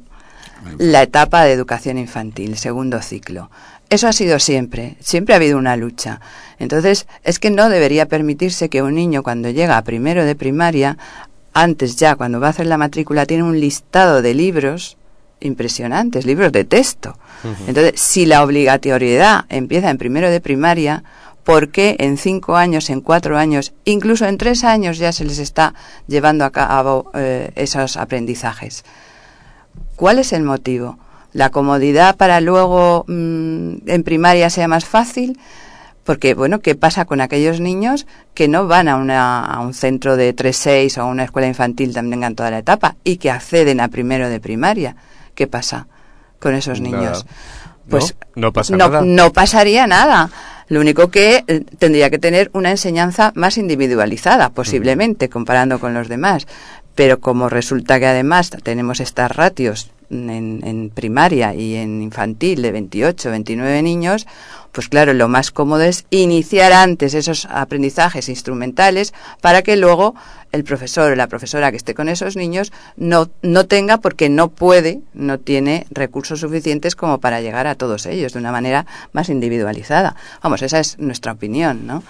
la etapa de educación infantil, segundo ciclo. Eso ha sido siempre, siempre ha habido una lucha. Entonces, es que no debería permitirse que un niño cuando llega a primero de primaria, antes ya, cuando va a hacer la matrícula, tiene un listado de libros impresionantes, libros de texto. Uh-huh. Entonces, si la obligatoriedad empieza en primero de primaria, ¿por qué en cinco años, en cuatro años, incluso en tres años ya se les está llevando a cabo eh, esos aprendizajes? ¿Cuál es el motivo? ¿La comodidad para luego mmm, en primaria sea más fácil? Porque, bueno, ¿qué pasa con aquellos niños que no van a, una, a un centro de tres seis o a una escuela infantil también en toda la etapa y que acceden a primero de primaria? ¿Qué pasa con esos niños? Nada. Pues no, no pasa no, nada. No pasaría nada. Lo único que eh, tendría que tener una enseñanza más individualizada, posiblemente, uh-huh. comparando con los demás. Pero como resulta que además tenemos estas ratios en, en primaria y en infantil de veintiocho, veintinueve niños, pues claro, lo más cómodo es iniciar antes esos aprendizajes instrumentales para que luego el profesor o la profesora que esté con esos niños no, no tenga, porque no puede, no tiene recursos suficientes como para llegar a todos ellos de una manera más individualizada. Vamos, esa es nuestra opinión, ¿no?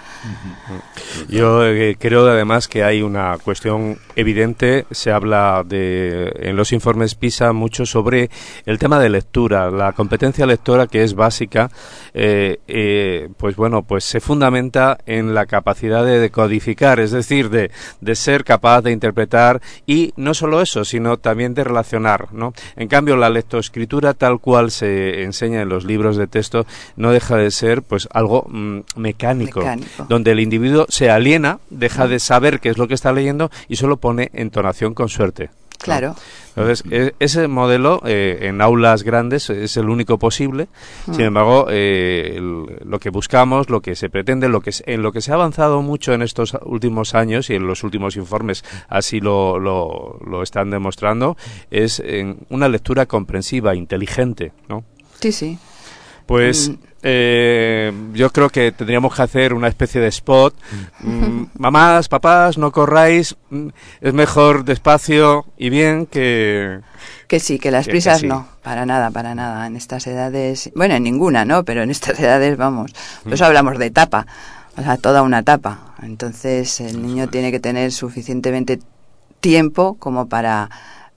Yo eh, creo además que hay una cuestión evidente. Se habla de en los informes PISA mucho sobre el tema de lectura, la competencia lectora, que es básica. Eh, eh, pues bueno, pues se fundamenta en la capacidad de decodificar, es decir, de, de ser capaz de interpretar, y no solo eso, sino también de relacionar, ¿no? En cambio, la lectoescritura tal cual se enseña en los libros de texto no deja de ser pues algo mm, mecánico, mecánico, donde el individuo se aliena, deja de saber qué es lo que está leyendo y solo pone entonación con suerte. Claro. Entonces, e- ese modelo eh, en aulas grandes es el único posible. Mm. Sin embargo, eh, el, lo que buscamos, lo que se pretende, lo que es, en lo que se ha avanzado mucho en estos últimos años y en los últimos informes así lo, lo, lo están demostrando, es en una lectura comprensiva, inteligente, ¿no? Sí, sí. Pues... Mm. Eh, yo creo que tendríamos que hacer una especie de spot. Mm, mamás, papás, no corráis. Mm, es mejor despacio y bien que... Que sí, que las prisas que, que sí. No, para nada, para nada. En estas edades, bueno, en ninguna, ¿no? Pero en estas edades, vamos, por eso mm. hablamos de etapa, o sea, toda una etapa. Entonces el niño tiene que tener suficientemente tiempo como para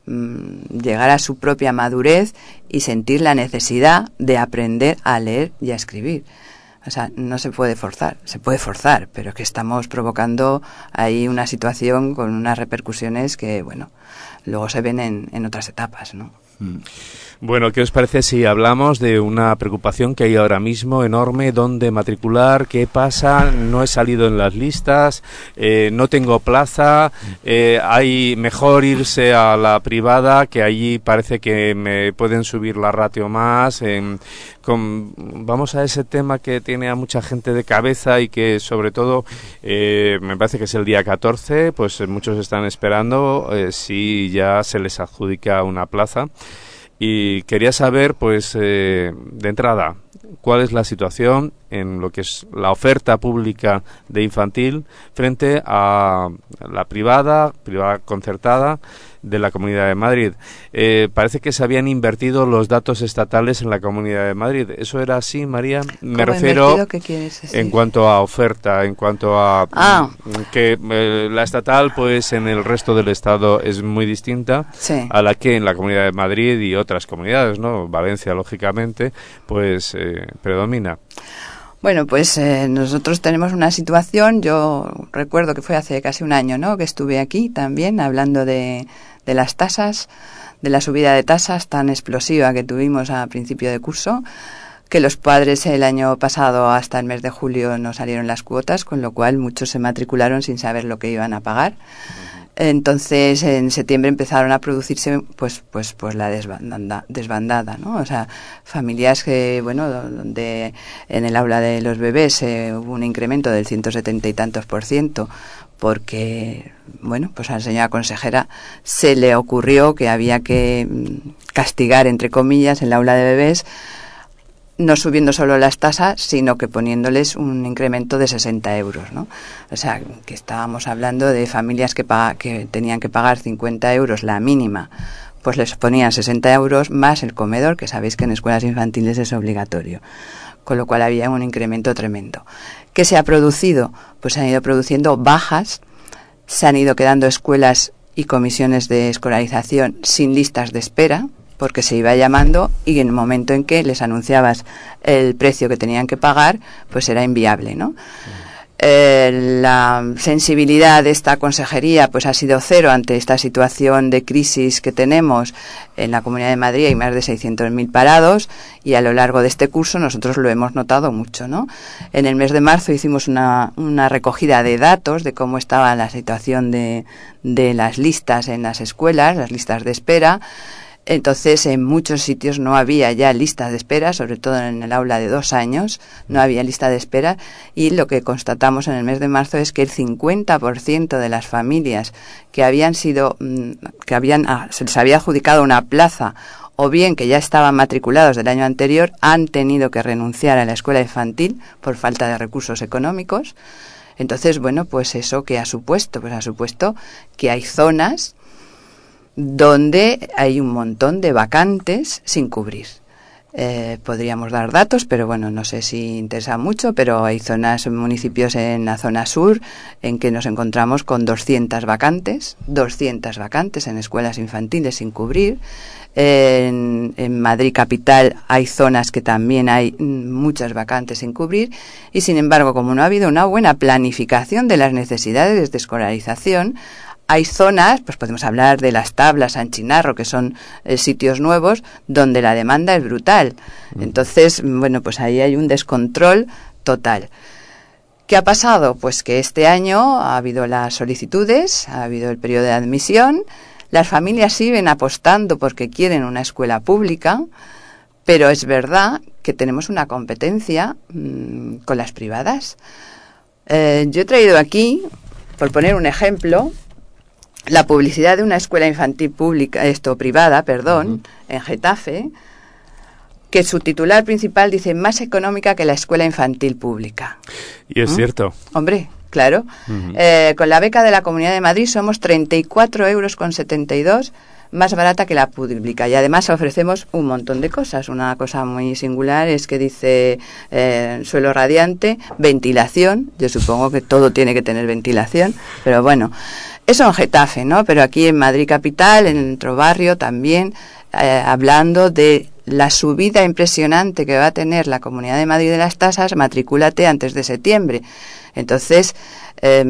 llegar a su propia madurez y sentir la necesidad de aprender a leer y a escribir. O sea, no se puede forzar, se puede forzar, pero que estamos provocando ahí una situación con unas repercusiones que, bueno, luego se ven en, en otras etapas, ¿no? Bueno, ¿qué os parece si hablamos de una preocupación que hay ahora mismo enorme? ¿Dónde matricular? ¿Qué pasa? No he salido en las listas, eh, no tengo plaza, eh, hay mejor irse a la privada, que allí parece que me pueden subir la ratio más. Eh, con, vamos a ese tema que tiene a mucha gente de cabeza y que sobre todo eh, me parece que es el día catorce, pues muchos están esperando eh, si ya se les adjudica una plaza. Y quería saber, pues, eh, de entrada, cuál es la situación en lo que es la oferta pública de infantil frente a la privada, privada concertada de la Comunidad de Madrid. Eh, parece que se habían invertido los datos estatales en la Comunidad de Madrid. ¿Eso era así, María? Me refiero ¿qué quieres decir? En cuanto a oferta, en cuanto a ah. que eh, la estatal, pues, en el resto del Estado es muy distinta sí. a la que en la Comunidad de Madrid y otras comunidades, ¿no? Valencia, lógicamente, pues eh, predomina. Bueno, pues eh, nosotros tenemos una situación, yo recuerdo que fue hace casi un año, ¿no?, que estuve aquí también hablando de, de las tasas, de la subida de tasas tan explosiva que tuvimos a principio de curso, que los padres el año pasado hasta el mes de julio no salieron las cuotas, con lo cual muchos se matricularon sin saber lo que iban a pagar. Entonces, en septiembre empezaron a producirse, pues, pues, pues la desbandada, desbandada, ¿no? O sea, familias que, bueno, donde en el aula de los bebés eh, hubo un incremento del ciento setenta y tantos por ciento, porque, bueno, pues a la señora consejera se le ocurrió que había que castigar, entre comillas, el aula de bebés, no subiendo solo las tasas, sino que poniéndoles un incremento de sesenta euros, ¿no? O sea, que estábamos hablando de familias que, pag- que tenían que pagar cincuenta euros la mínima, pues les ponían sesenta euros más el comedor, que sabéis que en escuelas infantiles es obligatorio, con lo cual había un incremento tremendo. ¿Qué se ha producido? Pues se han ido produciendo bajas, se han ido quedando escuelas y comisiones de escolarización sin listas de espera, porque se iba llamando y en el momento en que les anunciabas el precio que tenían que pagar, pues era inviable, ¿no? Eh, la sensibilidad de esta consejería pues ha sido cero ante esta situación de crisis que tenemos en la Comunidad de Madrid. Hay más de seiscientos mil parados y a lo largo de este curso nosotros lo hemos notado mucho, ¿no? En el mes de marzo hicimos una, una recogida de datos de cómo estaba la situación de, de las listas en las escuelas, las listas de espera. Entonces, en muchos sitios no había ya lista de espera, sobre todo en el aula de dos años, no había lista de espera, y lo que constatamos en el mes de marzo es que el cincuenta por ciento de las familias que habían sido, que habían, se les había adjudicado una plaza, o bien que ya estaban matriculados del año anterior, han tenido que renunciar a la escuela infantil por falta de recursos económicos. Entonces, bueno, pues eso ¿qué ha supuesto? Pues ha supuesto que hay zonas donde hay un montón de vacantes sin cubrir. Eh, podríamos dar datos, pero bueno, no sé si interesa mucho, pero hay zonas, municipios en la zona sur en que nos encontramos con doscientas vacantes, doscientas vacantes en escuelas infantiles sin cubrir. En, en Madrid capital hay zonas que también hay muchas vacantes sin cubrir y sin embargo, como no ha habido una buena planificación de las necesidades de escolarización, hay zonas, pues podemos hablar de Las Tablas, San Chinarro, que son eh, sitios nuevos donde la demanda es brutal. Entonces, bueno, pues ahí hay un descontrol total. ¿Qué ha pasado? Pues que este año ha habido las solicitudes, ha habido el periodo de admisión, las familias siguen apostando porque quieren una escuela pública, pero es verdad que tenemos una competencia mmm, con las privadas. Eh, yo he traído aquí, por poner un ejemplo, la publicidad de una escuela infantil pública, esto privada, perdón, uh-huh. en Getafe, que su titular principal dice más económica que la escuela infantil pública. Y es ¿Mm? cierto. Hombre, claro. Uh-huh. Eh, con la beca de la Comunidad de Madrid somos treinta y cuatro euros con setenta y dos más barata que la pública y además ofrecemos un montón de cosas. Una cosa muy singular es que dice eh, suelo radiante, ventilación. Yo supongo que todo tiene que tener ventilación, pero bueno. Eso en Getafe, ¿no? Pero aquí en Madrid capital, en nuestro barrio también, eh, hablando de la subida impresionante que va a tener la Comunidad de Madrid de las tasas, matricúlate antes de septiembre. Entonces, eh,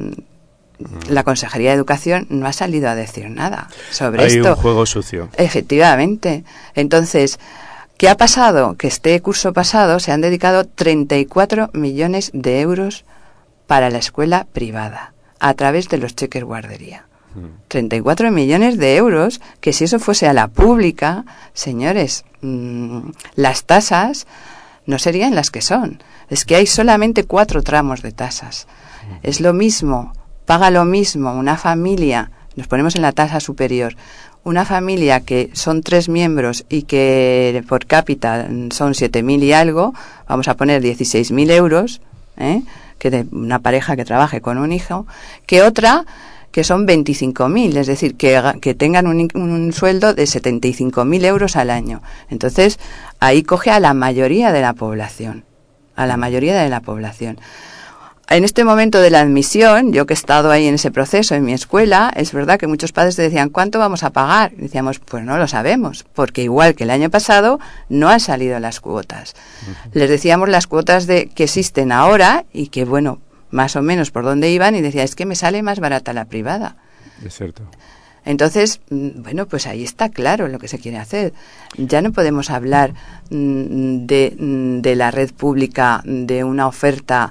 la Consejería de Educación no ha salido a decir nada sobre Hay esto. Hay un juego sucio. Efectivamente. Entonces, ¿qué ha pasado? Que este curso pasado se han dedicado treinta y cuatro millones de euros para la escuela privada, a través de los cheques guardería. Mm. treinta y cuatro millones de euros, que si eso fuese a la pública, señores, mmm, las tasas no serían las que son. Es que hay solamente cuatro tramos de tasas. Mm. Es lo mismo, paga lo mismo una familia, nos ponemos en la tasa superior, una familia que son tres miembros y que por cápita son siete mil y algo, vamos a poner dieciséis mil euros, ¿eh? que de una pareja que trabaje con un hijo, que otra que son veinticinco mil, es decir, que, que tengan un, un sueldo de setenta y cinco mil euros al año. Entonces, ahí coge a la mayoría de la población, a la mayoría de la población. En este momento de la admisión, yo que he estado ahí en ese proceso en mi escuela, es verdad que muchos padres te decían, ¿cuánto vamos a pagar? Y decíamos, pues no lo sabemos, porque igual que el año pasado, no han salido las cuotas. Uh-huh. Les decíamos las cuotas de que existen ahora y que, bueno, más o menos por dónde iban, y decía, es que me sale más barata la privada. Es cierto. Entonces, bueno, pues ahí está claro lo que se quiere hacer. Ya no podemos hablar de, de la red pública, de una oferta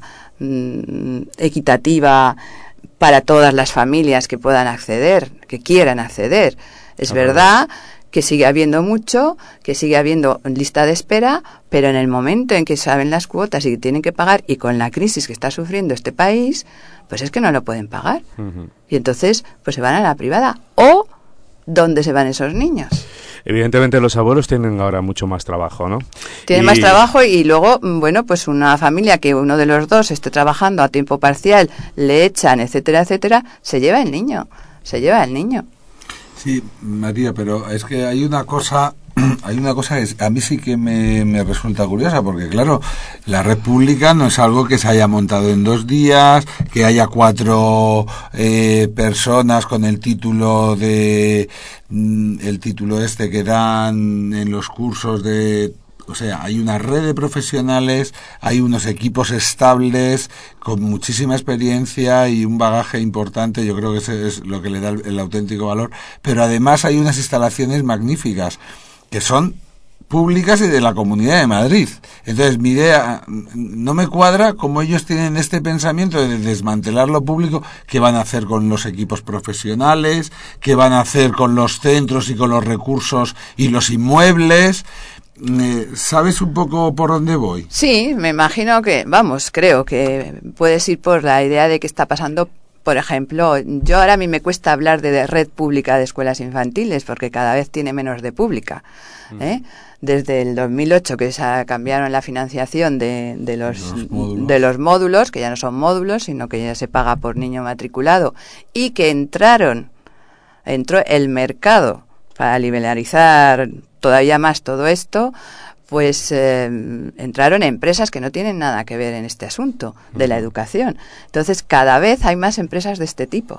equitativa para todas las familias que puedan acceder, que quieran acceder. Es ah, verdad que sigue habiendo mucho, que sigue habiendo lista de espera, pero en el momento en que saben las cuotas y que tienen que pagar, y con la crisis que está sufriendo este país, pues es que no lo pueden pagar. Uh-huh. Y entonces, pues se van a la privada. ¿O dónde se van esos niños? Evidentemente los abuelos tienen ahora mucho más trabajo, ¿no? Tienen y... más trabajo y luego, bueno, pues una familia que uno de los dos esté trabajando a tiempo parcial, le echan, etcétera, etcétera, se lleva el niño, se lleva el niño. Sí, María, pero es que hay una cosa... Hay una cosa que a mí sí que me, me resulta curiosa, porque claro, la red pública no es algo que se haya montado en dos días, que haya cuatro eh, personas con el título de el título este que dan en los cursos de... O sea, hay una red de profesionales, hay unos equipos estables con muchísima experiencia y un bagaje importante. Yo creo que ese es lo que le da el, el auténtico valor. Pero además hay unas instalaciones magníficas que son públicas y de la Comunidad de Madrid. Entonces, mi idea no me cuadra cómo ellos tienen este pensamiento de desmantelar lo público. ¿Qué van a hacer con los equipos profesionales? ¿Qué van a hacer con los centros y con los recursos y los inmuebles? ¿Sabes un poco por dónde voy? Sí, me imagino que, vamos, creo que puedes ir por la idea de que está pasando, pero no lo sabemos, porque igual que el año pasado no han salido las cuotas y que tienen que pagar, y con la crisis que está sufriendo este país, pues es que no lo pueden pagar. Uh-huh. Y entonces, pues se van a la privada. ¿O dónde se van esos niños? por ejemplo, yo ahora a mí me cuesta hablar de, de red pública de escuelas infantiles porque cada vez tiene menos de pública. ¿eh? Desde el dos mil ocho que se cambiaron la financiación de, de, los, los módulos. de los módulos, que ya no son módulos, sino que ya se paga por niño matriculado, y que entraron, entró el mercado para liberalizar todavía más todo esto, pues eh, entraron empresas que no tienen nada que ver en este asunto de la educación. Entonces, cada vez hay más empresas de este tipo.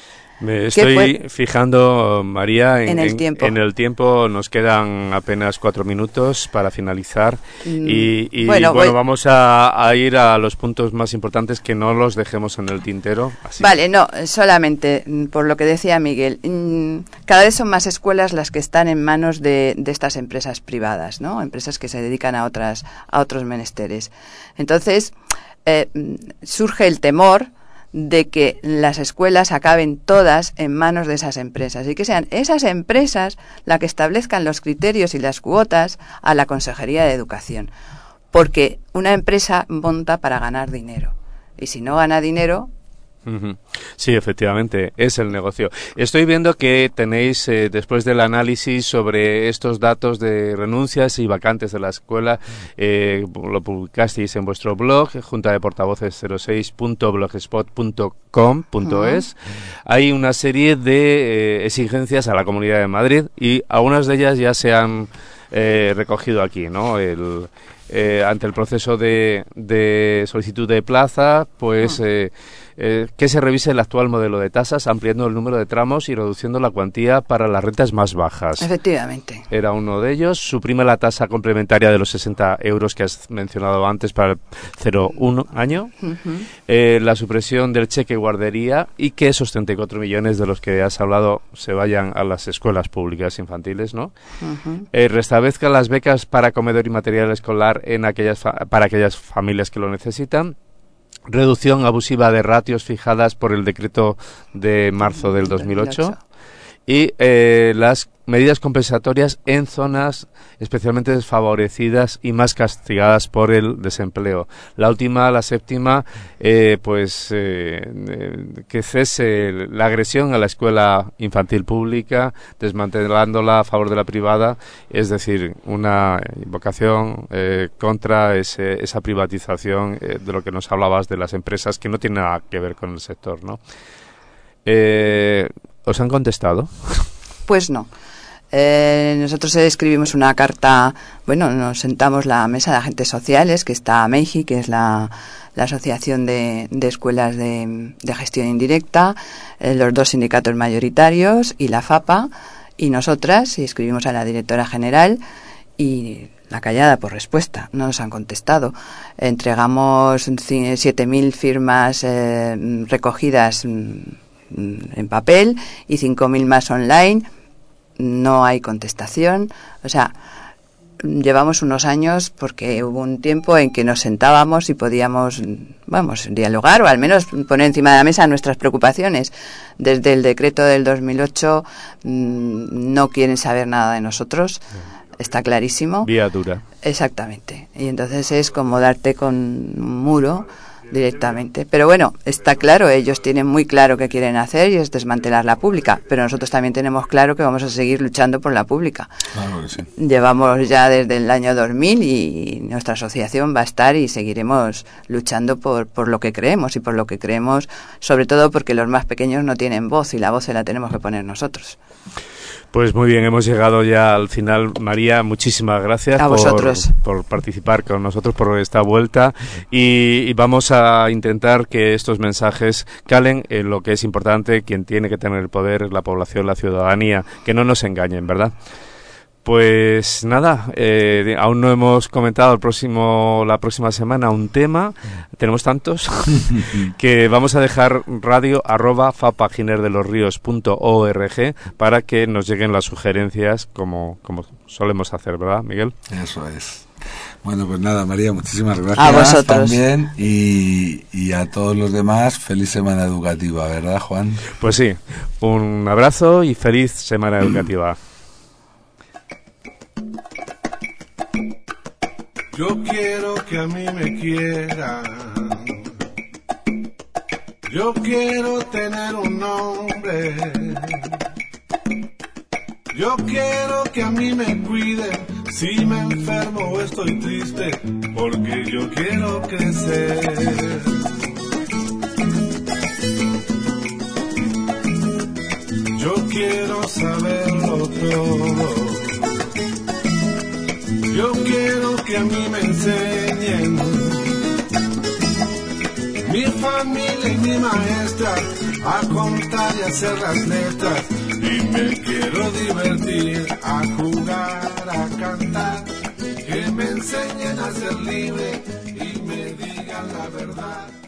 Me estoy fue? fijando, María, en, En el tiempo. En el tiempo nos quedan apenas cuatro minutos para finalizar Mm, y, y bueno, bueno, voy- vamos a, a ir a los puntos más importantes que no los dejemos en el tintero. Así. Vale, no, solamente mm, por lo que decía Miguel, mm, cada vez son más escuelas las que están en manos de, de estas empresas privadas, ¿no? Empresas que se dedican a otras a otros menesteres. Entonces, eh, mm, surge el temor de que las escuelas acaben todas en manos de esas empresas y que sean esas empresas las que establezcan los criterios y las cuotas a la Consejería de Educación. Porque una empresa monta para ganar dinero. Y si no gana dinero... Ujú. Sí, efectivamente, es el negocio. Estoy viendo que tenéis, eh, después del análisis sobre estos datos de renuncias y vacantes de la escuela, eh, lo publicasteis en vuestro blog, junta de portavoces cero seis punto blogspot punto com punto es. Hay una serie de eh, exigencias a la Comunidad de Madrid y algunas de ellas ya se han eh, recogido aquí, ¿no? El, eh, ante el proceso de, de solicitud de plaza, pues... Eh, Eh, que se revise el actual modelo de tasas, ampliando el número de tramos y reduciendo la cuantía para las rentas más bajas. Efectivamente. Era uno de ellos. Suprime la tasa complementaria de los sesenta euros que has mencionado antes para el cero uno año. Uh-huh. Eh, la supresión del cheque guardería y que esos treinta y cuatro millones de los que has hablado se vayan a las escuelas públicas infantiles, ¿no? Uh-huh. Eh, restablezca las becas para comedor y material escolar en aquellas fa- para aquellas familias que lo necesitan. Reducción abusiva de ratios fijadas por el decreto de marzo del dos mil ocho y eh, las medidas compensatorias en zonas especialmente desfavorecidas y más castigadas por el desempleo. La última, la séptima, eh, pues eh, eh, que cese la agresión a la escuela infantil pública, desmantelándola a favor de la privada, es decir, una invocación eh, contra ese, esa privatización eh, de lo que nos hablabas de las empresas que no tiene nada que ver con el sector, ¿no? Eh, ¿Os han contestado? Pues no. Eh, nosotros escribimos una carta, bueno, nos sentamos la mesa de agentes sociales, que está MEIGI, que es la, la Asociación de, de Escuelas de, de Gestión Indirecta, eh, los dos sindicatos mayoritarios y la FAPA, y nosotras, y escribimos a la directora general, y la callada por respuesta, no nos han contestado. Entregamos siete mil firmas eh, recogidas en papel y cinco mil más online. No hay contestación. O sea, llevamos unos años porque hubo un tiempo en que nos sentábamos y podíamos, vamos, dialogar o al menos poner encima de la mesa nuestras preocupaciones. Desde el decreto del dos mil ocho mmm, no quieren saber nada de nosotros. Está clarísimo. Vía dura. Exactamente. Y entonces es como darte con un muro directamente. Pero bueno, está claro, ellos tienen muy claro qué quieren hacer y es desmantelar la pública, pero nosotros también tenemos claro que vamos a seguir luchando por la pública. Claro que sí. Llevamos ya desde el año dos mil y nuestra asociación va a estar y seguiremos luchando por, por lo que creemos y por lo que creemos, sobre todo porque los más pequeños no tienen voz y la voz se la tenemos que poner nosotros. Pues muy bien, hemos llegado ya al final. María, muchísimas gracias a por, vosotros. por participar con nosotros, por esta vuelta y, y vamos a intentar que estos mensajes calen en lo que es importante. Quien tiene que tener el poder es la población, la ciudadanía, que no nos engañen, ¿verdad? Pues nada, eh, aún no hemos comentado el próximo, la próxima semana un tema, tenemos tantos, que vamos a dejar radio arroba fapaginerdelosríos.org para que nos lleguen las sugerencias como, como solemos hacer, ¿verdad, Miguel? Eso es. Bueno, pues nada, María, muchísimas gracias. A vosotros. También, y, y a todos los demás, feliz semana educativa, ¿verdad, Juan? Pues sí, un abrazo y feliz semana educativa. Yo quiero que a mí me quieran, Yo quiero tener un nombre. Yo quiero que a mí me cuiden si me enfermo o estoy triste, porque yo quiero crecer. Yo quiero saberlo todo. Yo quiero que a mí me enseñen mi familia y mi maestra a contar y hacer las letras. Y me quiero divertir, a jugar, a cantar, que me enseñen a ser libre y me digan la verdad.